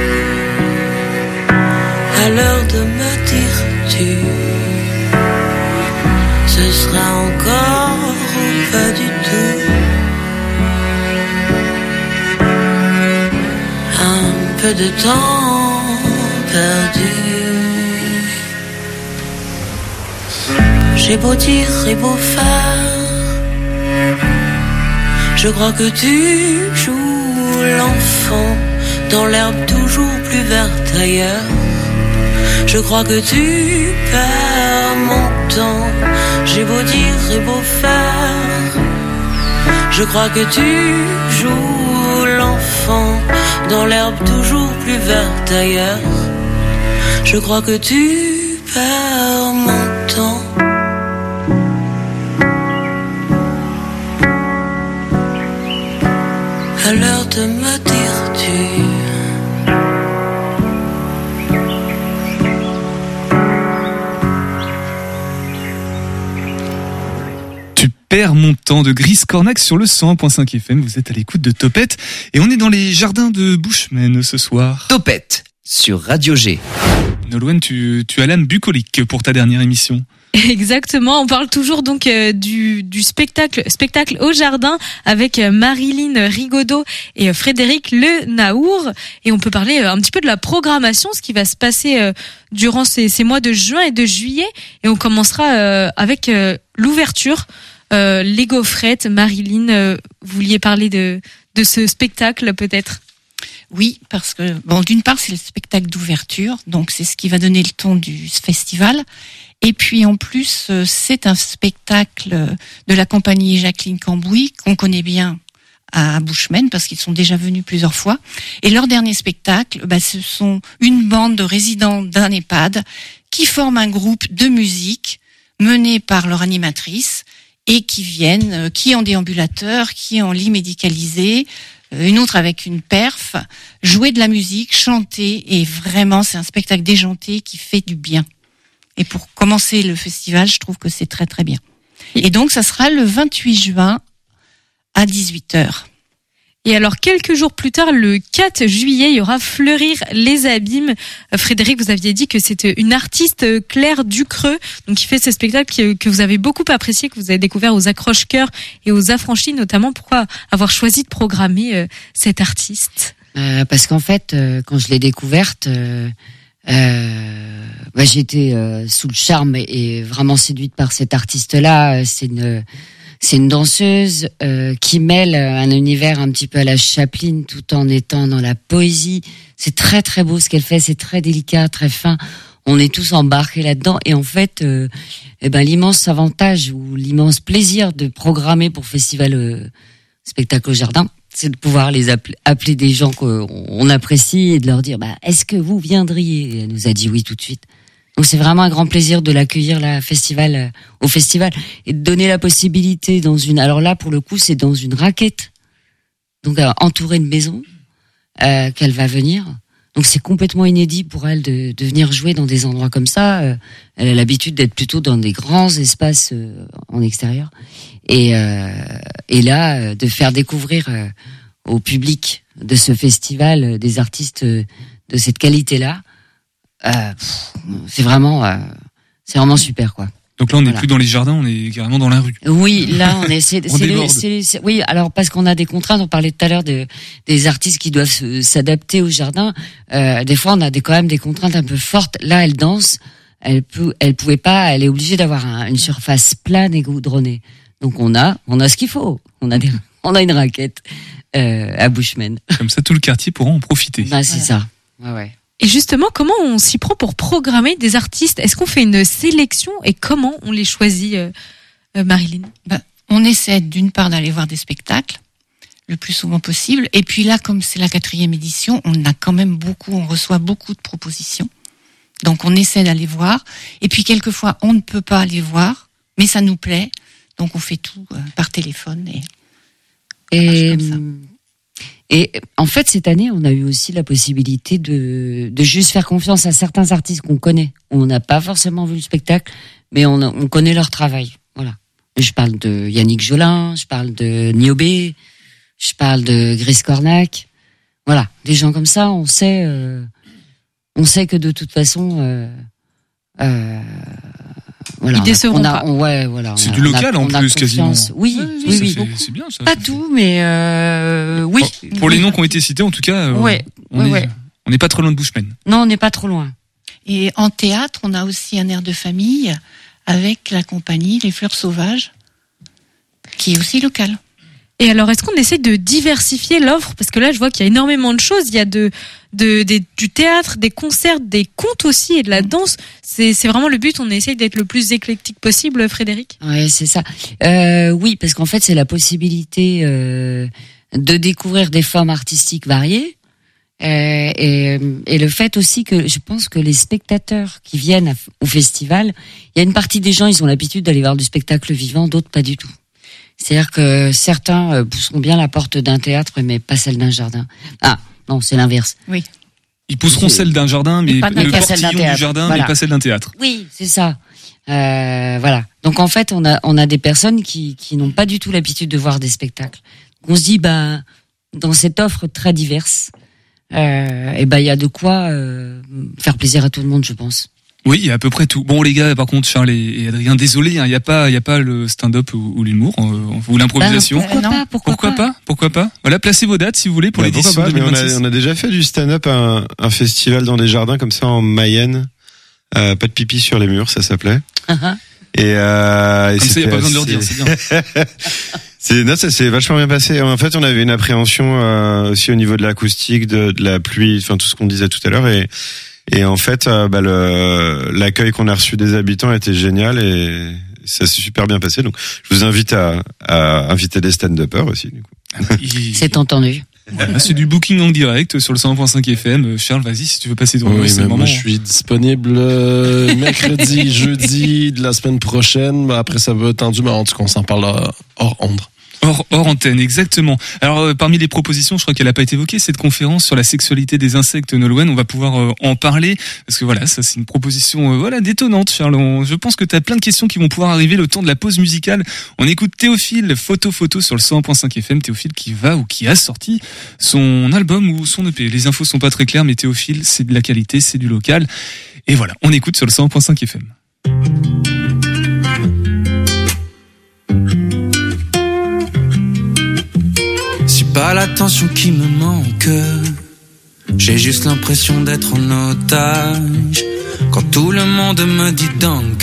À l'heure de me dire tu, ce sera encore ou pas du tout. Un peu de temps perdu. J'ai beau dire et beau faire, je crois que tu joues l'enfant dans l'herbe toujours plus verte ailleurs. Je crois que tu perds mon temps. J'ai beau dire et beau faire, je crois que tu joues l'enfant dans l'herbe toujours plus verte ailleurs. Je crois que tu perds mon temps. À l'heure de me dire tu, Tu perds mon temps de Gris Cornac sur le cent un virgule cinq F M. Vous êtes à l'écoute de Topette et on est dans les jardins de Bushman ce soir. Topette sur Radio G. Nolwenn, tu, tu as l'âme bucolique pour ta dernière émission. Exactement, on parle toujours donc euh, du, du spectacle spectacle au jardin avec euh, Marilyn Rigaudot et euh, Frédéric Le Naour, et on peut parler euh, un petit peu de la programmation, ce qui va se passer euh, durant ces, ces mois de juin et de juillet, et on commencera euh, avec euh, l'ouverture, euh, les gaufrettes. Marilyn, euh, vous vouliez parler de, de ce spectacle peut-être? Oui, parce que bon, d'une part c'est le spectacle d'ouverture, donc c'est ce qui va donner le ton du festival. Et puis en plus, c'est un spectacle de la compagnie Jacqueline Cambouis, qu'on connaît bien à Bushman, parce qu'ils sont déjà venus plusieurs fois. Et leur dernier spectacle, bah, ce sont une bande de résidents d'un EHPAD qui forment un groupe de musique mené par leur animatrice et qui viennent, qui en déambulateur, qui en lit médicalisé, une autre avec une perf, jouer de la musique, chanter, et vraiment c'est un spectacle déjanté qui fait du bien. Et pour commencer le festival, je trouve que c'est très très bien. Et donc, ça sera le vingt-huit juin à dix-huit heures. Et alors, quelques jours plus tard, le quatre juillet, il y aura Fleurir les abîmes. Frédéric, vous aviez dit que c'était une artiste, Claire Ducreux, donc qui fait ce spectacle que, que vous avez beaucoup apprécié, que vous avez découvert aux Accroche-Cœurs et aux Affranchis notamment. Pourquoi avoir choisi de programmer euh, cette artiste? euh, Parce qu'en fait, euh, quand je l'ai découverte... Euh... Euh, bah, j'étais euh, sous le charme et, et vraiment séduite par cette artiste-là. C'est une, c'est une danseuse euh, qui mêle un univers un petit peu à la Chaplin tout en étant dans la poésie. C'est très très beau ce qu'elle fait, c'est très délicat, très fin. On est tous embarqués là-dedans et en fait, euh, eh ben l'immense avantage ou l'immense plaisir de programmer pour Festival euh, Spectacle au Jardin, c'est de pouvoir les appeler, appeler des gens qu'on apprécie et de leur dire bah, est-ce que vous viendriez? Et elle nous a dit oui tout de suite. Donc c'est vraiment un grand plaisir de l'accueillir là, festival, euh, au festival, et de donner la possibilité dans une... Alors là, pour le coup, c'est dans une raquette, donc euh, entourée de maisons, euh, qu'elle va venir. Donc c'est complètement inédit pour elle de, de venir jouer dans des endroits comme ça. Euh, elle a l'habitude d'être plutôt dans des grands espaces euh, en extérieur. Et, euh, et là, euh, de faire découvrir euh, au public de ce festival euh, des artistes euh, de cette qualité-là, euh, pff, c'est vraiment, euh, c'est vraiment super, quoi. Donc là, on n'est Voilà. plus dans les jardins, on est carrément dans la rue. Oui, là, on est. C'est, On c'est les- déborde. c'est- c'est- oui, alors parce qu'on a des contraintes. On parlait tout à l'heure de, des artistes qui doivent se- s'adapter au jardin. Euh, des fois, on a des, quand même des contraintes un peu fortes. Là, elle danse. Elle peut, elle pouvait pas. Elle est obligée d'avoir un- une surface plane et goudronnée. Donc on a, on a ce qu'il faut. On a des, on a une raquette euh, à Bushman. Comme ça, tout le quartier pourra en profiter. Bah, c'est ça. Ouais, ouais. Et justement, comment on s'y prend pour programmer des artistes? Est-ce qu'on fait une sélection et comment on les choisit, euh, euh, Marilyn? Ben, on essaie d'une part d'aller voir des spectacles le plus souvent possible. Et puis là, comme c'est la quatrième édition, on a quand même beaucoup, on reçoit beaucoup de propositions. Donc on essaie d'aller voir. Et puis quelquefois, on ne peut pas aller voir, mais ça nous plaît. Donc on fait tout euh, par téléphone. Et, Et, et en fait, cette année, on a eu aussi la possibilité de, de juste faire confiance à certains artistes qu'on connaît. On n'a pas forcément vu le spectacle, mais on, on connaît leur travail. Voilà. je parle de Yannick Jolin, je parle de Niobé, je parle de Gris Cornac. Voilà, des gens comme ça, on sait, euh, on sait que de toute façon, euh, euh, voilà, ils décevront on a, pas. on, ouais, voilà. C'est on a- du local on a- en on a plus quasiment. confiance. Oui, Ouais, oui, ça oui. fait- c'est bien ça. Pas tout, mais euh, oui. Pour, pour les noms qui ont été cités, en tout cas, euh, Ouais, on ouais, est, ouais. on n'est pas trop loin de Bushman. Non, on n'est pas trop loin. Et en théâtre, on a aussi un air de famille avec la compagnie Les Fleurs Sauvages, qui est aussi locale. Et alors, est-ce qu'on essaie de diversifier l'offre? Parce que là, je vois qu'il y a énormément de choses. Il y a de, de, des- du théâtre, des concerts, des contes aussi et de la danse. C'est, c'est vraiment le but. On essaye d'être le plus éclectique possible, Frédéric. Ouais, c'est ça. Euh, oui, parce qu'en fait, c'est la possibilité euh, de découvrir des formes artistiques variées. Euh, et, et le fait aussi que je pense que les spectateurs qui viennent à- au festival, il y a une partie des gens, ils ont l'habitude d'aller voir du spectacle vivant, d'autres pas du tout. C'est-à-dire que certains euh, pousseront bien la porte d'un théâtre, mais pas celle d'un jardin. Ah, non, c'est l'inverse. Oui. Ils pousseront celle d'un jardin, mais Pas- le pas celle d'un portillon du théâtre. jardin, Voilà. mais pas celle d'un théâtre. Oui, c'est ça. Euh, voilà. Donc en fait, on a on a des personnes qui qui n'ont pas du tout l'habitude de voir des spectacles. On se dit, bah, dans cette offre très diverse, euh, et ben il y a de quoi euh, faire plaisir à tout le monde, je pense. Oui, il y a à peu près tout. Bon, les gars, par contre, Charles et et Adrien, désolé, hein, il y a pas, il y a pas le stand-up ou, ou l'humour euh, ou l'improvisation. Ben, pourquoi pas, pourquoi, Pourquoi pas Pourquoi pas Voilà, placez vos dates si vous voulez pour Ouais, l'édition pourquoi pas, mais deux mille vingt-six. on, a, on a déjà fait du stand-up à un, un festival dans des jardins comme ça en Mayenne. Euh, pas de pipi sur les murs, ça s'appelait. Et, euh, et Comme ça, il n'y a c'était pas besoin de le redire, assez- c'est bien. C'est, non, ça s'est vachement bien passé. En fait, on avait une appréhension euh, aussi au niveau de l'acoustique, de, de la pluie, enfin tout ce qu'on disait tout à l'heure. Et, et en fait, euh, bah, le, l'accueil qu'on a reçu des habitants était génial et ça s'est super bien passé. Donc, je vous invite à, à inviter des stand-uppers aussi. Du coup. C'est entendu. Voilà, c'est du booking en direct sur le cent un virgule cinq F M. Charles, vas-y si tu veux passer devant nous, Oui, c'est mais le moi moment. je suis disponible euh, mercredi, jeudi de la semaine prochaine. Bah, après ça va tendu, mais en tout cas on s'en parle euh, hors onde. Hors, hors antenne, exactement. Alors, euh, parmi les propositions, je crois qu'elle n'a pas été évoquée, cette conférence sur la sexualité des insectes Nolwenn. On va pouvoir euh, en parler, parce que voilà, ça c'est une proposition euh, voilà détonnante, Charles. On- je pense que tu as plein de questions qui vont pouvoir arriver le temps de la pause musicale. On écoute Théophile, Photo Photo sur le cent un virgule cinq F M. Théophile qui va ou qui a sorti son album ou son E P. Les infos sont pas très claires, mais Théophile, c'est de la qualité, c'est du local. Et voilà, on écoute sur le cent un virgule cinq F M. C'est pas l'attention qui me manque, j'ai juste l'impression d'être en otage quand tout le monde me dit donc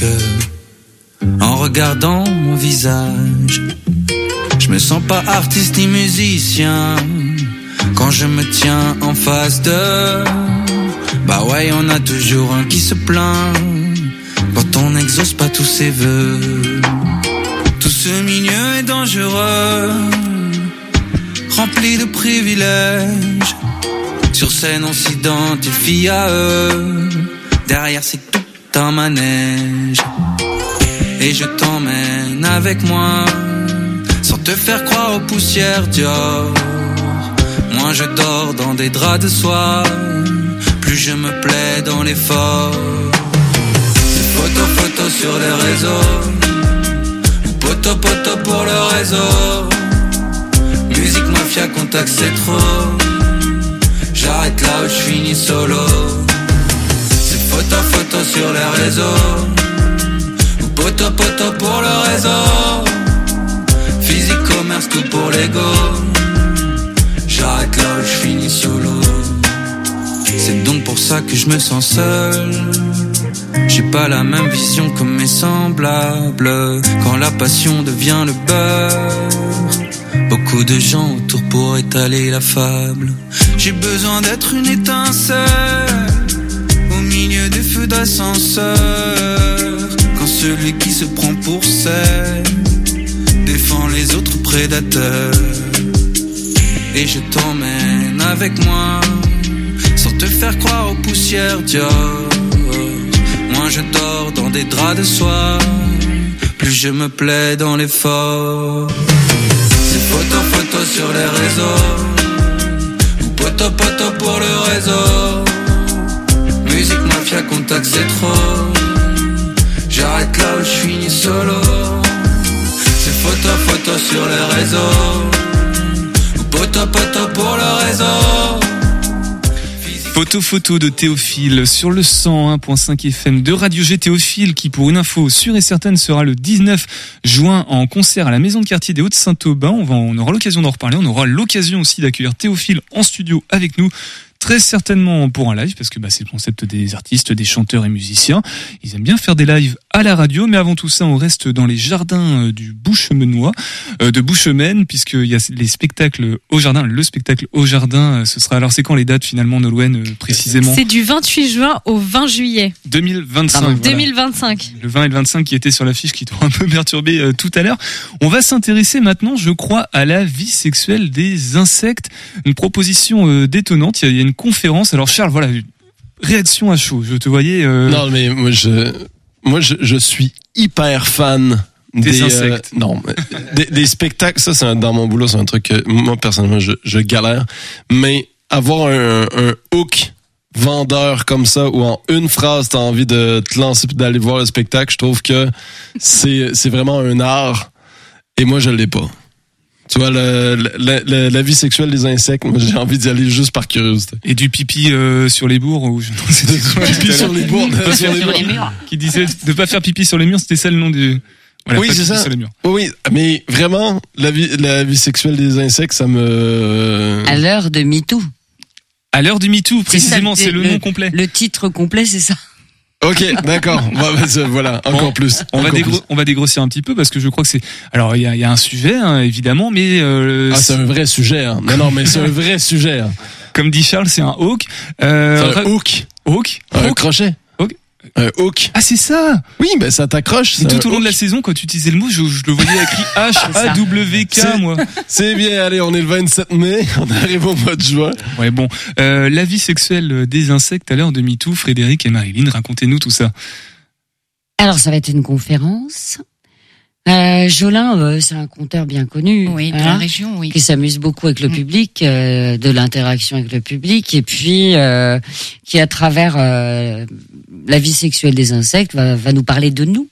en regardant mon visage. Je me sens pas artiste ni musicien quand je me tiens en face de. Bah ouais, on a toujours un qui se plaint quand on n'exauce pas tous ses vœux. Tout ce milieu est dangereux, rempli de privilèges. Sur scène on s'identifie à eux, derrière c'est tout un manège. Et je t'emmène avec moi, sans te faire croire aux poussières Dior. Moi je dors dans des draps de soie, plus je me plais dans l'effort. Photo photo sur les réseaux, poto poto pour le réseau. Musique mafia contact c'est trop, j'arrête là où je finis solo. C'est photo photo sur les réseaux, ou poto poto pour le réseau. Physique commerce tout pour l'ego, j'arrête là où je finis solo. C'est donc pour ça que je me sens seul, j'ai pas la même vision que mes semblables. Quand la passion devient le beurre, beaucoup de gens autour pour étaler la fable. J'ai besoin d'être une étincelle au milieu des feux d'ascenseur, quand celui qui se prend pour celle défend les autres prédateurs. Et je t'emmène avec moi, sans te faire croire aux poussières Dior. Moi je dors dans des draps de soie, plus je me plais dans l'effort. C'est photo photo sur les réseaux, ou poto poto pour le réseau. Musique mafia contact c'est trop, j'arrête là où je finis solo. photo, photo sur le réseau. Ou poto, poto pour le réseau. Photo photo de Théophile sur le cent un virgule cinq F M de Radio G. Théophile qui, pour une info sûre et certaine, sera le dix-neuf juin en concert à la maison de quartier des Hauts-de-Saint-Aubin. On va, on aura l'occasion d'en reparler. On aura l'occasion aussi d'accueillir Théophile en studio avec nous. Très certainement pour un live, parce que bah, c'est le concept des artistes, des chanteurs et musiciens. Ils aiment bien faire des lives à la radio, mais avant tout ça, on reste dans les jardins du Bouchemenois, euh, de Bouchemaine, puisqu'il y a les spectacles au jardin. Le spectacle au jardin, ce sera, alors c'est quand les dates finalement, Nolwenn, euh, précisément? C'est du vingt-huit juin au vingt juillet. deux mille vingt-cinq. Pardon, voilà. deux mille vingt-cinq. Le vingt et le vingt-cinq qui étaient sur l'affiche, qui t'ont un peu perturbé euh, tout à l'heure. On va s'intéresser maintenant, je crois, à la vie sexuelle des insectes. Une proposition euh, détonnante. Il y, a, il y a une conférence. Alors Charles, voilà, réaction à chaud. Je te voyais. Euh... Non, mais moi je, moi je, je suis hyper fan des, des insectes. Euh, non, des, des spectacles. Ça, c'est un, dans mon boulot, c'est un truc que moi personnellement je, je galère. Mais avoir un, un hook vendeur comme ça où en une phrase t'as envie de te lancer puis d'aller voir le spectacle, je trouve que c'est c'est vraiment un art. Et moi je l'ai pas. Tu vois, le, le, le, la vie sexuelle des insectes, moi j'ai envie d'y aller juste par curiosité. Et du pipi euh, sur les bourgs ou je... non, c'était quoi, pipi sur les bourgs, sur les, sur les murs. Qui disait de pas faire pipi sur les murs, c'était ça le nom du. Voilà, oui, pas c'est pipi ça. Sur les murs. Oui, mais vraiment, la vie, la vie sexuelle des insectes, ça me. À l'heure de MeToo. À l'heure du MeToo, précisément, c'est, ça, c'est le, le nom complet. Le titre complet, c'est ça. Ok, d'accord. Voilà, encore on, plus. On encore va, dégro- on va dégrossir un petit peu parce que je crois que c'est. Alors il y a, y a un sujet hein, évidemment, mais euh, ah c'est un vrai sujet. Hein. Non non, mais c'est un vrai sujet. Hein. Comme dit Charles, c'est un hawk. Euh, c'est un hook. Hawk. Un crochet. Hawk. Un hook. Ah c'est ça. Oui, ben ça t'accroche. C'est tout au long de la saison quand tu utilisais le mot, je, je le voyais écrit H A W K moi. C'est bien. Allez, on est le vingt-sept mai, on arrive au mois de juin. Ouais bon, euh, la vie sexuelle des insectes à l'heure de MeToo, Frédéric et Marilyn, racontez-nous tout ça. Alors ça va être une conférence. Euh, Jolin, euh, c'est un conteur bien connu, oui, de hein, la région, oui, qui s'amuse beaucoup avec le public, euh, de l'interaction avec le public, et puis euh, qui, à travers euh, la vie sexuelle des insectes, va, va nous parler de nous.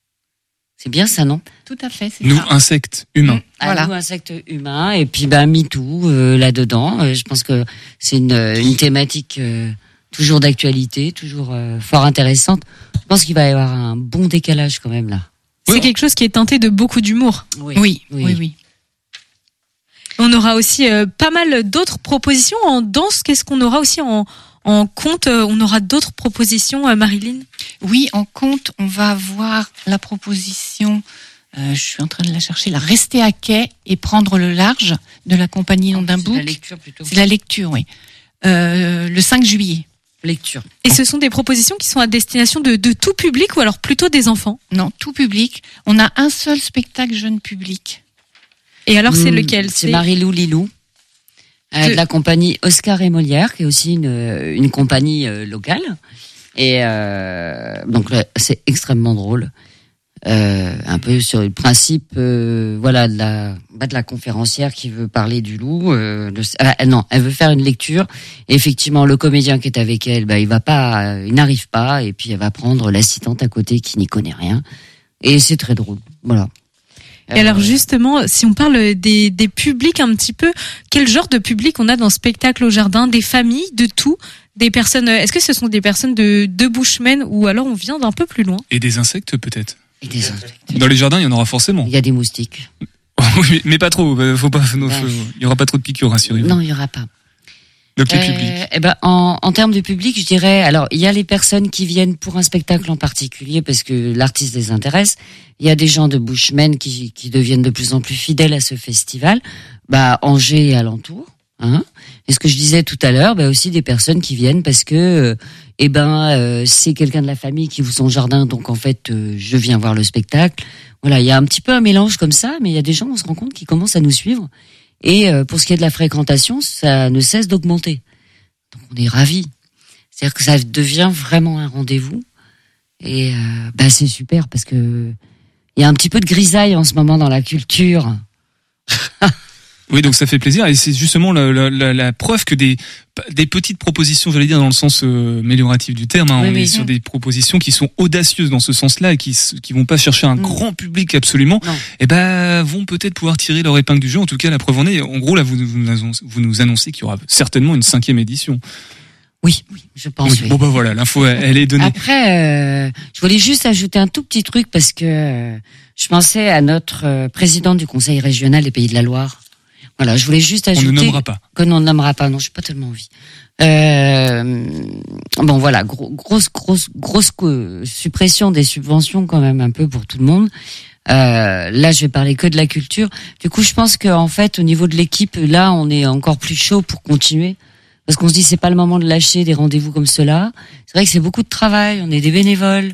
C'est bien ça, non? Tout à fait. C'est nous, ça. insectes humains. Mmh, voilà. Nous, insectes humains, et puis ben MeToo euh, là-dedans. Euh, je pense que c'est une, une thématique euh, toujours d'actualité, toujours euh, fort intéressante. Je pense qu'il va y avoir un bon décalage quand même là. C'est oui. quelque chose qui est teinté de beaucoup d'humour. Oui, oui, oui. oui, oui. On aura aussi euh, pas mal d'autres propositions en danse. Qu'est-ce qu'on aura aussi en, en conte? On aura d'autres propositions, euh, Marilyn? Oui, en conte, on va avoir la proposition, euh, je suis en train de la chercher, la Rester à quai et prendre le large de la compagnie Nom d'un bouc. C'est la lecture plutôt. C'est la lecture, oui. Euh, le cinq juillet. Lecture. Et ce sont des propositions qui sont à destination de, de tout public ou alors plutôt des enfants? Non, tout public. On a un seul spectacle jeune public. Et alors c'est mmh, lequel? C'est Marilou Lilou, euh, de... de la compagnie Oscar et Molière, qui est aussi une, une compagnie euh, locale. Et euh, donc là, c'est extrêmement drôle. Euh, un peu sur le principe, euh, voilà, de la, bah, de la conférencière qui veut parler du loup. Euh, le, euh, non, elle veut faire une lecture. Et effectivement, le comédien qui est avec elle, bah, il va pas, euh, il n'arrive pas. Et puis elle va prendre l'assistante à côté qui n'y connaît rien. Et c'est très drôle. Voilà. Et alors justement, si on parle des, des publics un petit peu, quel genre de public on a dans Spectacle au jardin? Des familles, de tout? Des personnes? Est-ce que ce sont des personnes de, de Bouchemaine ou alors on vient d'un peu plus loin? Et des insectes peut-être? Et des insectes. Dans les jardins, il y en aura forcément. Il y a des moustiques. Oui, mais pas trop. Faut pas. Non, faut, il y aura pas trop de piqûres, rassurez-vous. Non, il y aura pas. Donc les euh, publics. Eh ben, en, en termes de public, je dirais, alors il y a les personnes qui viennent pour un spectacle en particulier parce que l'artiste les intéresse. Il y a des gens de Bouchemaine qui, qui deviennent de plus en plus fidèles à ce festival. Bah, Angers et alentour. Hein. Et ce que je disais tout à l'heure, bah aussi des personnes qui viennent parce que, euh, eh ben, euh, c'est quelqu'un de la famille qui ouvre son jardin, donc en fait, euh, je viens voir le spectacle. Voilà, il y a un petit peu un mélange comme ça, mais il y a des gens, on se rend compte, qui commencent à nous suivre. Et euh, pour ce qui est de la fréquentation, ça ne cesse d'augmenter. Donc on est ravis. C'est-à-dire que ça devient vraiment un rendez-vous. Et euh, bah c'est super parce que il y a un petit peu de grisaille en ce moment dans la culture. Oui, donc ça fait plaisir et c'est justement la, la, la, la preuve que des des petites propositions, j'allais dire dans le sens euh, amélioratif du terme, hein, Oui, on oui. est sur des propositions qui sont audacieuses dans ce sens-là et qui qui vont pas chercher un Mm. grand public absolument, Non. et ben vont peut-être pouvoir tirer leur épingle du jeu. En tout cas, la preuve en est. En gros, là, vous vous nous annoncez, vous nous annoncez qu'il y aura certainement une cinquième édition. Oui, je pense. Oui. oui. Bon bah voilà, l'info elle, elle est donnée. Après, euh, je voulais juste ajouter un tout petit truc parce que euh, je pensais à notre euh, président du Conseil régional des Pays de la Loire. Voilà, je voulais juste On ajouter ne nommera pas. que l'on ne nommera pas. Non, j'ai pas tellement envie. Euh, bon, voilà, gros, grosse, grosse, grosse euh, suppression des subventions quand même un peu pour tout le monde. Euh, là, je vais parler que de la culture. Du coup, je pense qu'en fait, au niveau de l'équipe, là, on est encore plus chaud pour continuer. Parce qu'on se dit c'est pas le moment de lâcher des rendez-vous comme cela. C'est vrai que c'est beaucoup de travail, on est des bénévoles.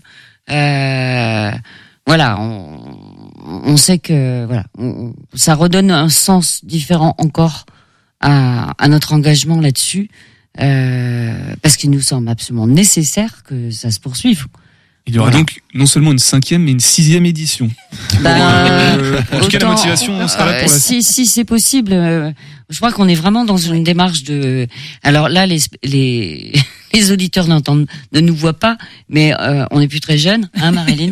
Euh, voilà, on, on sait que voilà, on, ça redonne un sens différent encore à, à notre engagement là-dessus, euh, parce qu'il nous semble absolument nécessaire que ça se poursuive. Il y aura Voilà. donc non seulement une cinquième mais une sixième édition. Ben, Euh, en tout cas, la autant- motivation sera là pour la Euh, si si c'est possible, euh, je crois qu'on est vraiment dans une démarche de. Alors là, les les les auditeurs n'entendent, ne nous voient pas, mais euh, on n'est plus très jeunes, hein, Marilyn.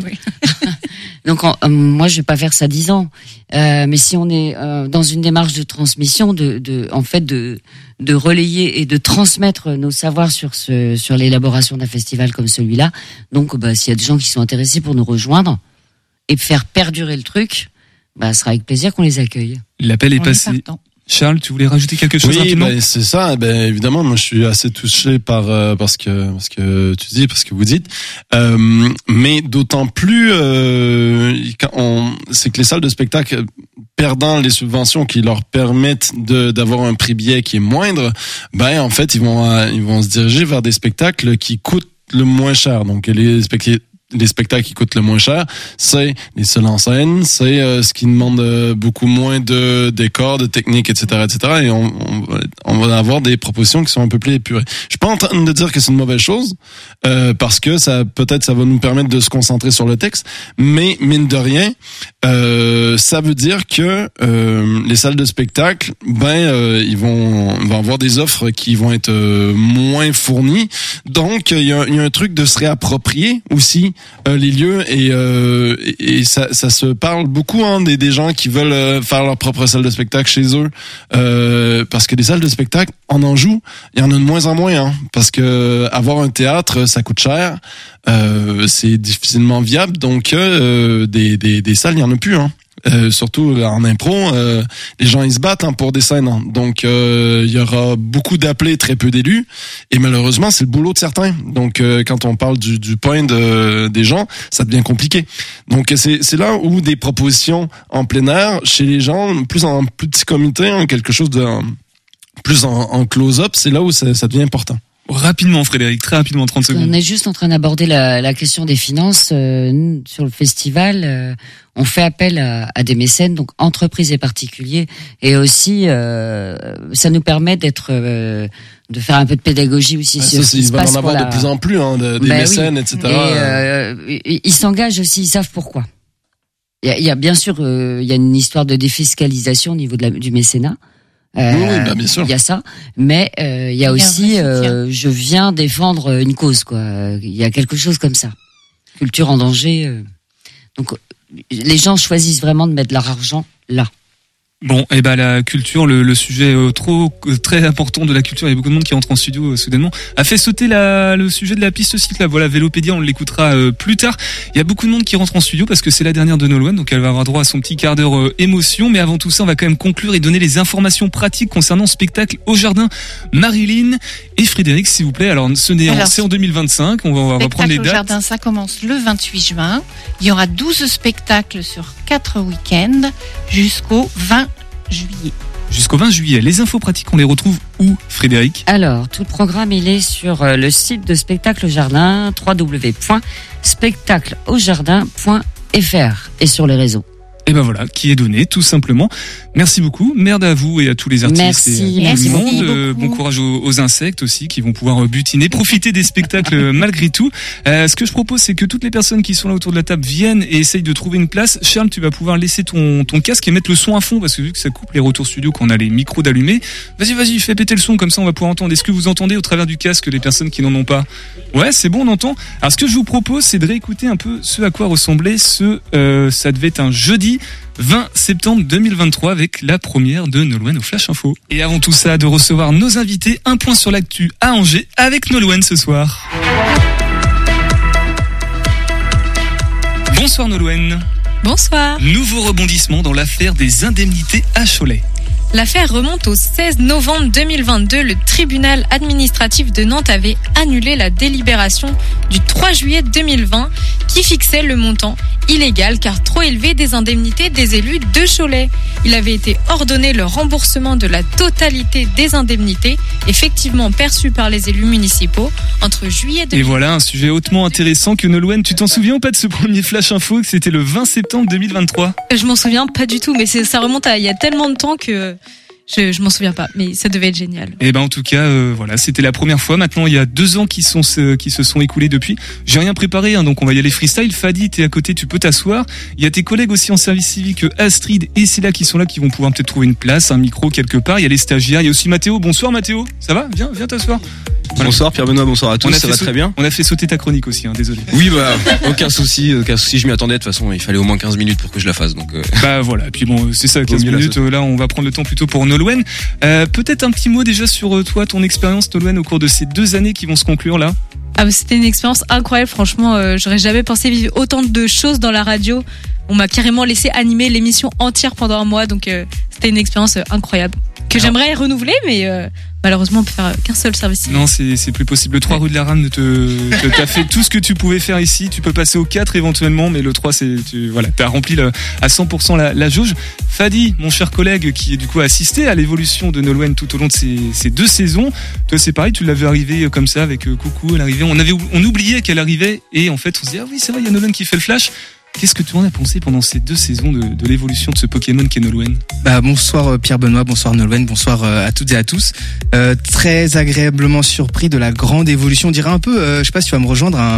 Donc en- euh, moi, je vais pas faire ça dix ans, euh, mais si on est euh, dans une démarche de transmission, de de en fait de de relayer et de transmettre nos savoirs sur ce sur l'élaboration d'un festival comme celui-là. Donc, bah, s'il y a des gens qui sont intéressés pour nous rejoindre et faire perdurer le truc, bah, ce sera avec plaisir qu'on les accueille. L'appel est On est passé. partant. Charles, tu voulais rajouter quelque chose Oui, rapidement? ben, c'est ça. Ben, évidemment, moi, je suis assez touché par euh, parce que parce que tu dis, parce que vous dites. Euh, mais d'autant plus, euh, quand on, c'est que les salles de spectacle perdant les subventions qui leur permettent de d'avoir un prix billet qui est moindre, ben en fait, ils vont euh, ils vont se diriger vers des spectacles qui coûtent le moins cher. Donc les spectacles les spectacles qui coûtent le moins cher, c'est les seuls en scène, c'est euh, ce qui demande euh, beaucoup moins de décors, de techniques, et cetera, et cetera. Et on, on, va, on va avoir des propositions qui sont un peu plus épurées. Je suis pas en train de dire que c'est une mauvaise chose, euh, parce que ça peut-être ça va nous permettre de se concentrer sur le texte, mais mine de rien, euh, ça veut dire que euh, les salles de spectacle, ben euh, ils vont, ils vont avoir des offres qui vont être euh, moins fournies. Donc il y a, il y a un truc de se réapproprier aussi euh, les lieux et, euh, et, et ça, ça se parle beaucoup hein, des, des gens qui veulent euh, faire leur propre salle de spectacle chez eux, euh, parce que des salles de spectacle en Anjou, il y en a de moins en moins, hein, parce que avoir un théâtre ça coûte cher, euh, c'est difficilement viable, donc euh, des, des, des salles il y en a plus, hein. Euh, surtout en impro, euh, les gens ils se battent hein, pour des scènes. Hein. Donc euh, il y aura beaucoup d'appelés, très peu d'élus. Et malheureusement, c'est le boulot de certains. Donc euh, quand on parle du, du point de, des gens, ça devient compliqué. Donc c'est, c'est là où des propositions en plein air, chez les gens, plus en plus petit comité, hein, quelque chose de plus en, en close-up, c'est là où ça, ça devient important. Rapidement, Frédéric, très rapidement, trente secondes. On est juste en train d'aborder la, la question des finances euh, nous, sur le festival. Euh, on fait appel à, à des mécènes, donc entreprises et particuliers, et aussi euh, ça nous permet d'être, euh, de faire un peu de pédagogie aussi Ah, sur ça, ce qui il se va passe en avoir pour la- de plus en plus, hein, de, des Ben mécènes, oui. et cetera. Et, euh, ils s'engagent aussi, ils savent pourquoi. Il y a, il y a bien sûr, euh, il y a une histoire de défiscalisation au niveau de la, du mécénat. Euh, Oui, oui, bah, bien sûr. Il y a ça, mais euh, il y a Il y a un aussi, vrai soutien. euh, je viens défendre une cause, quoi. Il y a quelque chose comme ça. Culture en danger. euh. Donc, les gens choisissent vraiment de mettre leur argent là. Bon, et ben la culture, le, le sujet euh, trop euh, très important de la culture, il y a beaucoup de monde qui rentre en studio euh, soudainement, a fait sauter la, le sujet de la piste cyclable. Voilà, Vélopédia, on l'écoutera euh, plus tard. Il y a beaucoup de monde qui rentre en studio parce que c'est la dernière de Nolwenn, donc elle va avoir droit à son petit quart d'heure euh, émotion. Mais avant tout ça, on va quand même conclure et donner les informations pratiques concernant le spectacle au jardin. Marilyn et Frédéric, s'il vous plaît. Alors, ce n'est Alors, c'est en deux mille vingt-cinq. On va, on va prendre les Spectacle au dates. jardin, ça commence le vingt-huit juin. Il y aura douze spectacles sur quatre week-ends jusqu'au vingt juillet. Jusqu'au vingt juillet. Les infos pratiques, on les retrouve où, Frédéric? Alors, tout le programme, il est sur euh, le site de Spectacle au Jardin, w w w point spectacle au jardin point f r, et sur les réseaux. Et ben voilà, qui est donné, tout simplement. Merci beaucoup. Merde à vous et à tous les artistes. Merci, et à merci tout le monde. beaucoup. Euh, Bon courage aux, aux insectes aussi, qui vont pouvoir butiner, profiter des spectacles malgré tout. Euh, ce que je propose, c'est que toutes les personnes qui sont là autour de la table viennent et essayent de trouver une place. Charles, tu vas pouvoir laisser ton, ton casque et mettre le son à fond, parce que vu que ça coupe les retours studio quand on a les micros d'allumés, vas-y, vas-y, fais péter le son, comme ça on va pouvoir entendre. Est-ce que vous entendez au travers du casque les personnes qui n'en ont pas? Ouais, c'est bon, on entend. Alors ce que je vous propose, c'est de réécouter un peu ce à quoi ressemblait ce, euh, ça devait être un jeudi vingt septembre deux mille vingt-trois avec la première de Nolwenn au Flash Info. Et avant tout ça, de recevoir nos invités, un point sur l'actu à Angers avec Nolwenn ce soir. Bonsoir Nolwenn. Bonsoir. Nouveau rebondissement dans l'affaire des indemnités à Cholet. L'affaire remonte au seize novembre deux mille vingt-deux. Le tribunal administratif de Nantes avait annulé la délibération du trois juillet deux mille vingt qui fixait le montant illégal car trop élevé des indemnités des élus de Cholet. Il avait été ordonné le remboursement de la totalité des indemnités effectivement perçues par les élus municipaux entre juillet deux mille vingt. Et voilà un sujet hautement intéressant que Nolwenn, tu t'en souviens ou pas de ce premier flash info que c'était le vingt septembre deux mille vingt-trois? Je m'en souviens pas du tout, mais c'est, ça remonte à il y a tellement de temps que je, je m'en souviens pas, mais ça devait être génial. Et ben en tout cas, euh, voilà, c'était la première fois. Maintenant, il y a deux ans qui sont qui se sont écoulés depuis. J'ai rien préparé, hein, donc on va y aller freestyle. Fadi, t'es à côté, tu peux t'asseoir. Il y a tes collègues aussi en service civique, Astrid et Célia, qui sont là, qui vont pouvoir peut-être trouver une place, un micro quelque part. Il y a les stagiaires, il y a aussi Mathéo. Bonsoir Mathéo, ça va? Viens, viens t'asseoir. Voilà. Bonsoir Pierre Benoît, bonsoir à tous, ça va sau- très bien. On a fait sauter ta chronique aussi, hein, désolé. Oui bah aucun souci, aucun souci, je m'y attendais. De toute façon, il fallait au moins quinze minutes pour que je la fasse, donc. Euh... Bah voilà, et puis bon, c'est ça, quinze minutes. Là, on va prendre le temps plutôt pour Nolwenn. Euh, peut-être un petit mot déjà sur euh, toi, ton expérience Nolwenn au cours de ces deux années qui vont se conclure là. Ah, c'était une expérience incroyable, franchement. Euh, j'aurais jamais pensé vivre autant de choses dans la radio. On m'a carrément laissé animer l'émission entière pendant un mois, donc euh, c'était une expérience euh, incroyable que Alors... j'aimerais renouveler, mais euh, malheureusement on peut faire qu'un seul service. Non, c'est c'est plus possible. Le trois rue de la Rame te, te t'as fait tout ce que tu pouvais faire ici. Tu peux passer au quatre éventuellement, mais le trois c'est tu voilà, t'as rempli le, à cent pour cent la, la jauge. Fadi, mon cher collègue, qui du coup a assisté à l'évolution de Nolwenn tout au long de ces, ces deux saisons. Toi, c'est pareil, tu l'avais arrivé comme ça avec euh, coucou, elle arrivait. On avait on oubliait qu'elle arrivait et en fait on se dit ah oui c'est vrai, il y a Nolwenn qui fait le flash. Qu'est-ce que tu en as pensé pendant ces deux saisons de, de l'évolution de ce Pokémon qu'est Nolwenn? Bah bonsoir Pierre Benoît, bonsoir Nolwenn, bonsoir à toutes et à tous. Euh, très agréablement surpris de la grande évolution. On dirait un peu, euh, je sais pas si tu vas me rejoindre, un,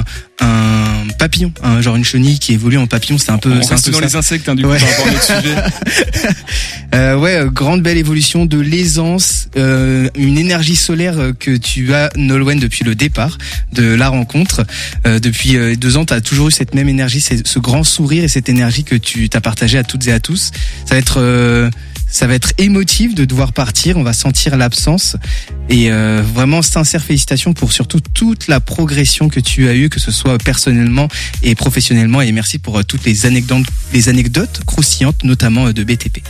un papillon, un, genre une chenille qui évolue en papillon. C'est un peu. On c'est un reste peu dans ça. Les insectes, hein, du ouais. coup, par rapport à notre sujet. euh, ouais, euh, grande belle évolution de l'aisance, euh, une énergie solaire que tu as Nolwenn depuis le départ de la rencontre. Euh, depuis euh, deux ans, tu as toujours eu cette même énergie, ce grand sourire et cette énergie que tu t'as partagé à toutes et à tous. Ça va être euh, ça va être émotif de devoir partir, on va sentir l'absence et euh, vraiment sincères félicitations pour surtout toute la progression que tu as eue, que ce soit personnellement et professionnellement, et merci pour euh, toutes les anecdotes les anecdotes croustillantes, notamment euh, de B T P.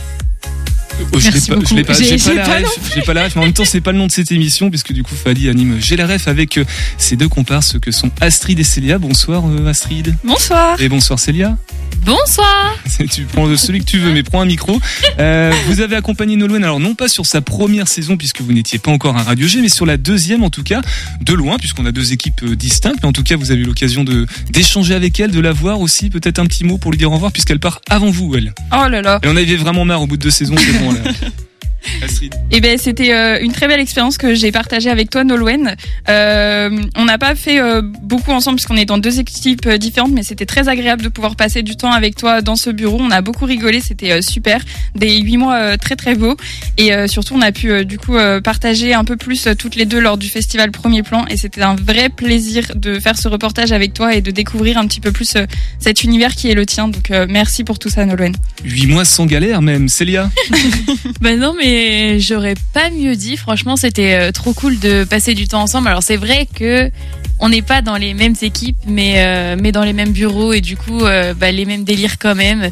Oh, je l'ai pas, je l'ai pas, j'ai, j'ai pas, la ref, j'ai pas la ref, mais en même temps c'est pas le nom de cette émission puisque du coup Fadi anime J'ai la ref avec euh, ces deux comparses que sont Astrid et Célia. Bonsoir euh, Astrid. Bonsoir. Et bonsoir Célia. Bonsoir. Tu prends celui que tu veux mais prends un micro. Euh, vous avez accompagné Nolwenn, alors non pas sur sa première saison puisque vous n'étiez pas encore à Radio G, mais sur la deuxième en tout cas, de loin puisqu'on a deux équipes distinctes, mais en tout cas vous avez eu l'occasion de d'échanger avec elle, de la voir aussi, peut-être un petit mot pour lui dire au revoir puisqu'elle part avant vous elle. Oh là là. Et on avait vraiment marre au bout de deux saisons, c'est bon là. Astrid. Eh ben c'était euh, une très belle expérience que j'ai partagée avec toi Nolwenn. Euh, on n'a pas fait euh, beaucoup ensemble puisqu'on est dans deux équipes euh, différentes, mais c'était très agréable de pouvoir passer du temps avec toi dans ce bureau. On a beaucoup rigolé, c'était euh, super, des huit mois euh, très très beaux et euh, surtout on a pu euh, du coup euh, partager un peu plus euh, toutes les deux lors du festival Premier Plan et c'était un vrai plaisir de faire ce reportage avec toi et de découvrir un petit peu plus euh, cet univers qui est le tien. Donc euh, merci pour tout ça Nolwenn. Huit mois sans galère même, Célia. Ben non mais j'aurais pas mieux dit. Franchement, c'était euh, trop cool de passer du temps ensemble. Alors c'est vrai que on n'est pas dans les mêmes équipes, mais euh, mais dans les mêmes bureaux et du coup, euh, bah, les mêmes délires quand même.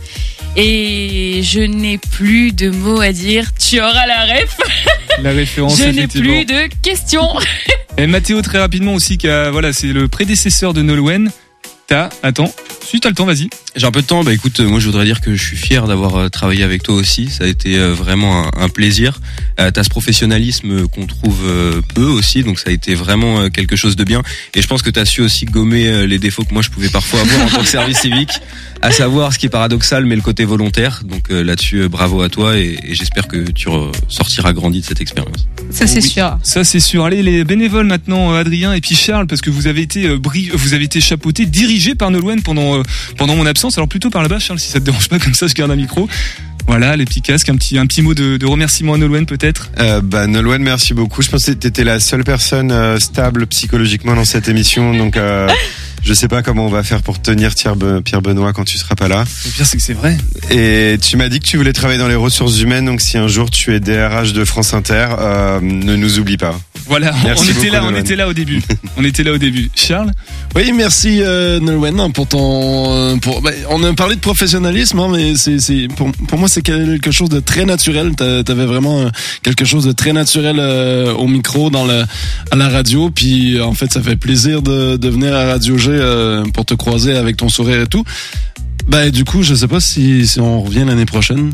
Et je n'ai plus de mots à dire. Tu auras la ref. La référence. Je n'ai plus de questions. Et Mathéo très rapidement aussi, qui a, voilà, c'est le prédécesseur de Nolwenn. T'as, attends, si t'as le temps, vas-y. J'ai un peu de temps. Bah écoute, moi je voudrais dire que je suis fier d'avoir euh, travaillé avec toi aussi. Ça a été euh, vraiment un, un plaisir. Euh, t'as ce professionnalisme qu'on trouve euh, peu aussi, donc ça a été vraiment euh, quelque chose de bien. Et je pense que t'as su aussi gommer euh, les défauts que moi je pouvais parfois avoir en tant que service civique, à savoir ce qui est paradoxal, mais le côté volontaire. Donc euh, là-dessus, euh, bravo à toi et, et j'espère que tu sortiras grandi de cette expérience. Ça c'est Oui, sûr. Ça c'est sûr. Allez les bénévoles maintenant, euh, Adrien et puis Charles, parce que vous avez été euh, bri- vous avez été chapeauté, dirigé par Nolwenn pendant euh, pendant mon absence. Alors plutôt par là-bas, Charles, si ça te dérange pas, comme ça je garde un micro. Voilà, les petits casques, un petit un petit mot de, de remerciement à Nolwenn peut-être. Euh, bah Nolwenn, merci beaucoup. Je pensais que t'étais la seule personne euh, stable psychologiquement dans cette émission, donc euh, je sais pas comment on va faire pour tenir Pierre, Be- Pierre Benoît quand tu seras pas là. Le pire c'est que c'est vrai. Et tu m'as dit que tu voulais travailler dans les ressources humaines, donc si un jour tu es D R H de France Inter, euh, ne nous oublie pas. Voilà, Merci on était beaucoup, là, on Nolwenn. était là au début. On était là au début. Charles. Oui, merci euh, Nolwenn pour ton. euh, Pour, ben, on a parlé de professionnalisme, hein, mais c'est, c'est pour, pour moi c'est quelque chose de très naturel. T'a- T'avais vraiment euh, quelque chose de très naturel euh, au micro, dans le, à la radio. Puis en fait, ça fait plaisir de, de venir à Radio G euh, pour te croiser avec ton sourire et tout. Ben du coup, je sais pas si, si on revient l'année prochaine.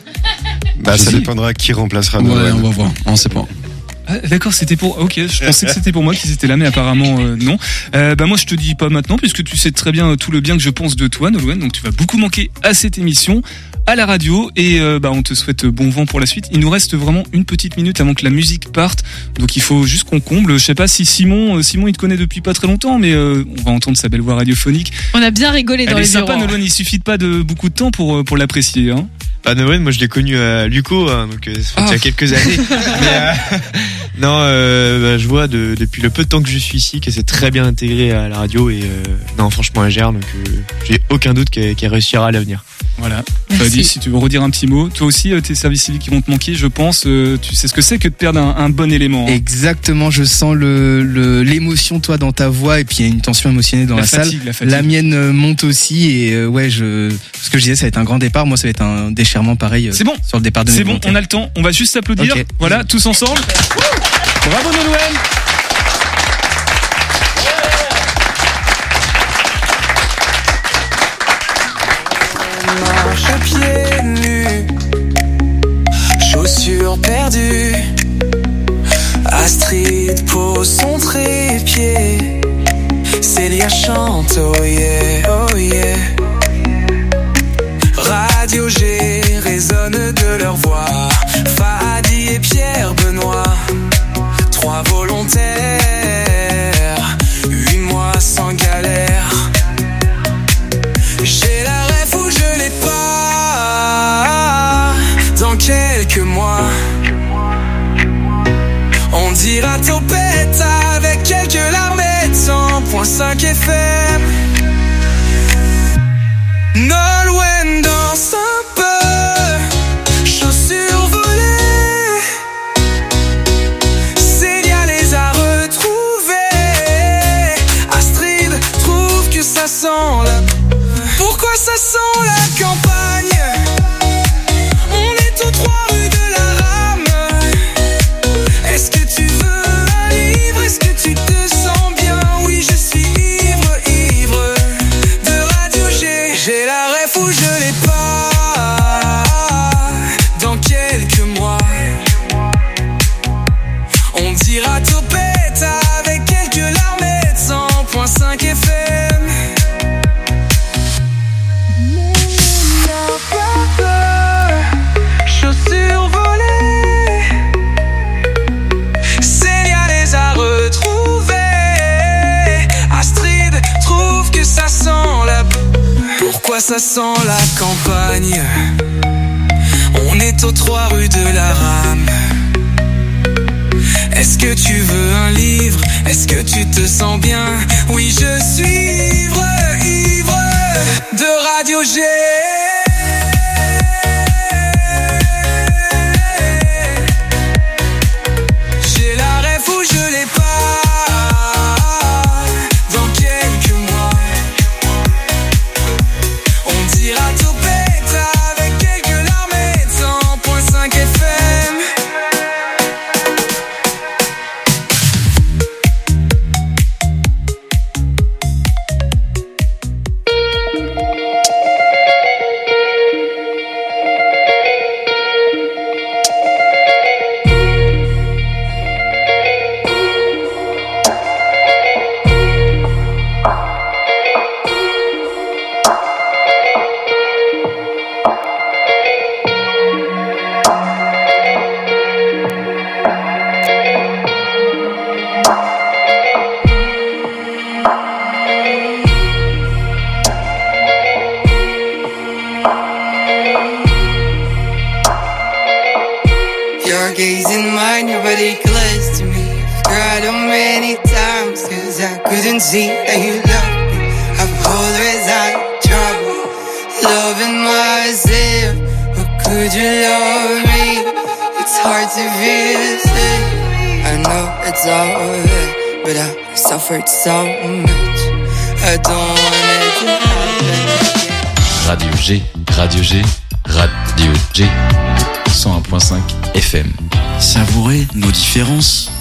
Bah Je ça sais. dépendra qui remplacera Ouais, Nolwenn. on va voir. On sait pas. Ah, d'accord, c'était pour. Ok, je pensais que c'était pour moi qu'ils étaient là, mais apparemment euh, non. Euh, bah moi, je te dis pas maintenant, puisque tu sais très bien euh, tout le bien que je pense de toi, Nolwenn. Donc tu vas beaucoup manquer à cette émission, à la radio, et euh, bah on te souhaite bon vent pour la suite. Il nous reste vraiment une petite minute avant que la musique parte, donc il faut juste qu'on comble. Je sais pas si Simon, euh, Simon, il te connaît depuis pas très longtemps, mais euh, on va entendre sa belle voix radiophonique. On a bien rigolé dans Elle est les sympa, bureaux. Nolwenn. Il suffit de pas de beaucoup de temps pour euh, pour l'apprécier, hein. Bah Nolwenn, moi je l'ai connu à Luco, hein, donc euh, ça fait Ah. déjà quelques années. Mais, euh, non, euh, bah, je vois de, depuis le peu de temps que je suis ici qu'elle s'est très bien intégrée à la radio et euh, non franchement elle gère, donc euh, j'ai aucun doute qu'elle, qu'elle réussira à l'avenir. Voilà. Merci. Fadi, si tu veux redire un petit mot. Toi aussi, euh, tes services civiques qui vont te manquer, je pense. euh, tu sais ce que c'est que de perdre un, un bon élément, hein. Exactement, je sens le, le l'émotion toi dans ta voix et puis il y a une tension émotionnelle dans La la, fatigue, salle. la fatigue. mienne euh, monte aussi et euh, ouais, je ce que je disais, ça va être un grand départ. Moi, ça va être un déchirement pareil. euh, C'est bon. sur le départ de C'est mes bon, volontaires. on a le temps. On va juste s'applaudir. Ok. Voilà, tous ensemble. Bravo Nolwenn. Marche pieds nus, chaussures perdues. Astrid pose son trépied. Célia chante, oh yeah, oh yeah. Radio G résonne de leur voix. Fadi et Pierre Benoît, trois volontaires. Huit mois sans galère. J'ai la ref ou je l'ai pas. Dans quelques mois, on dira topette avec quelques larmettes. Cent point cinq F M. Nolwenn danse un peu, chaussures volées. Célia les a retrouvées. Astrid trouve que ça sent la... Pourquoi ça sent la campagne? On est aux trois rues de la Rame. Est-ce que tu veux un livre? Est-ce que tu te sens bien? Oui, je suis ivre, ivre de Radio G. J'ai la ref ou je l'ai pas. Dans quelques mois, on dira topette avec quelques larmettes. Cent point cinq F M. Chaussures volées. Célia les a retrouvées. Astrid trouve que ça sent la... Pourquoi ça sent la campagne? On est aux trois rues de la Rame. Est-ce que tu veux un livre? Est-ce que tu te sens bien? Oui, je suis ivre, ivre de Radio G. J'ai la ref ou je l'ai pas. Dans quelques mois, on dira topette avec quelques larmettes. Cent point cinq F M. couldn't mind nobody close to me. I've cried on many times cause I couldn't see that you love me. I've always had trouble loving myself. But could you love me? It's hard to feel safe. I know it's all right, but I suffered so much. I don't want it to happen. Radio G, Radio G, Radio G, cent un point cinq F M. Savourer nos différences.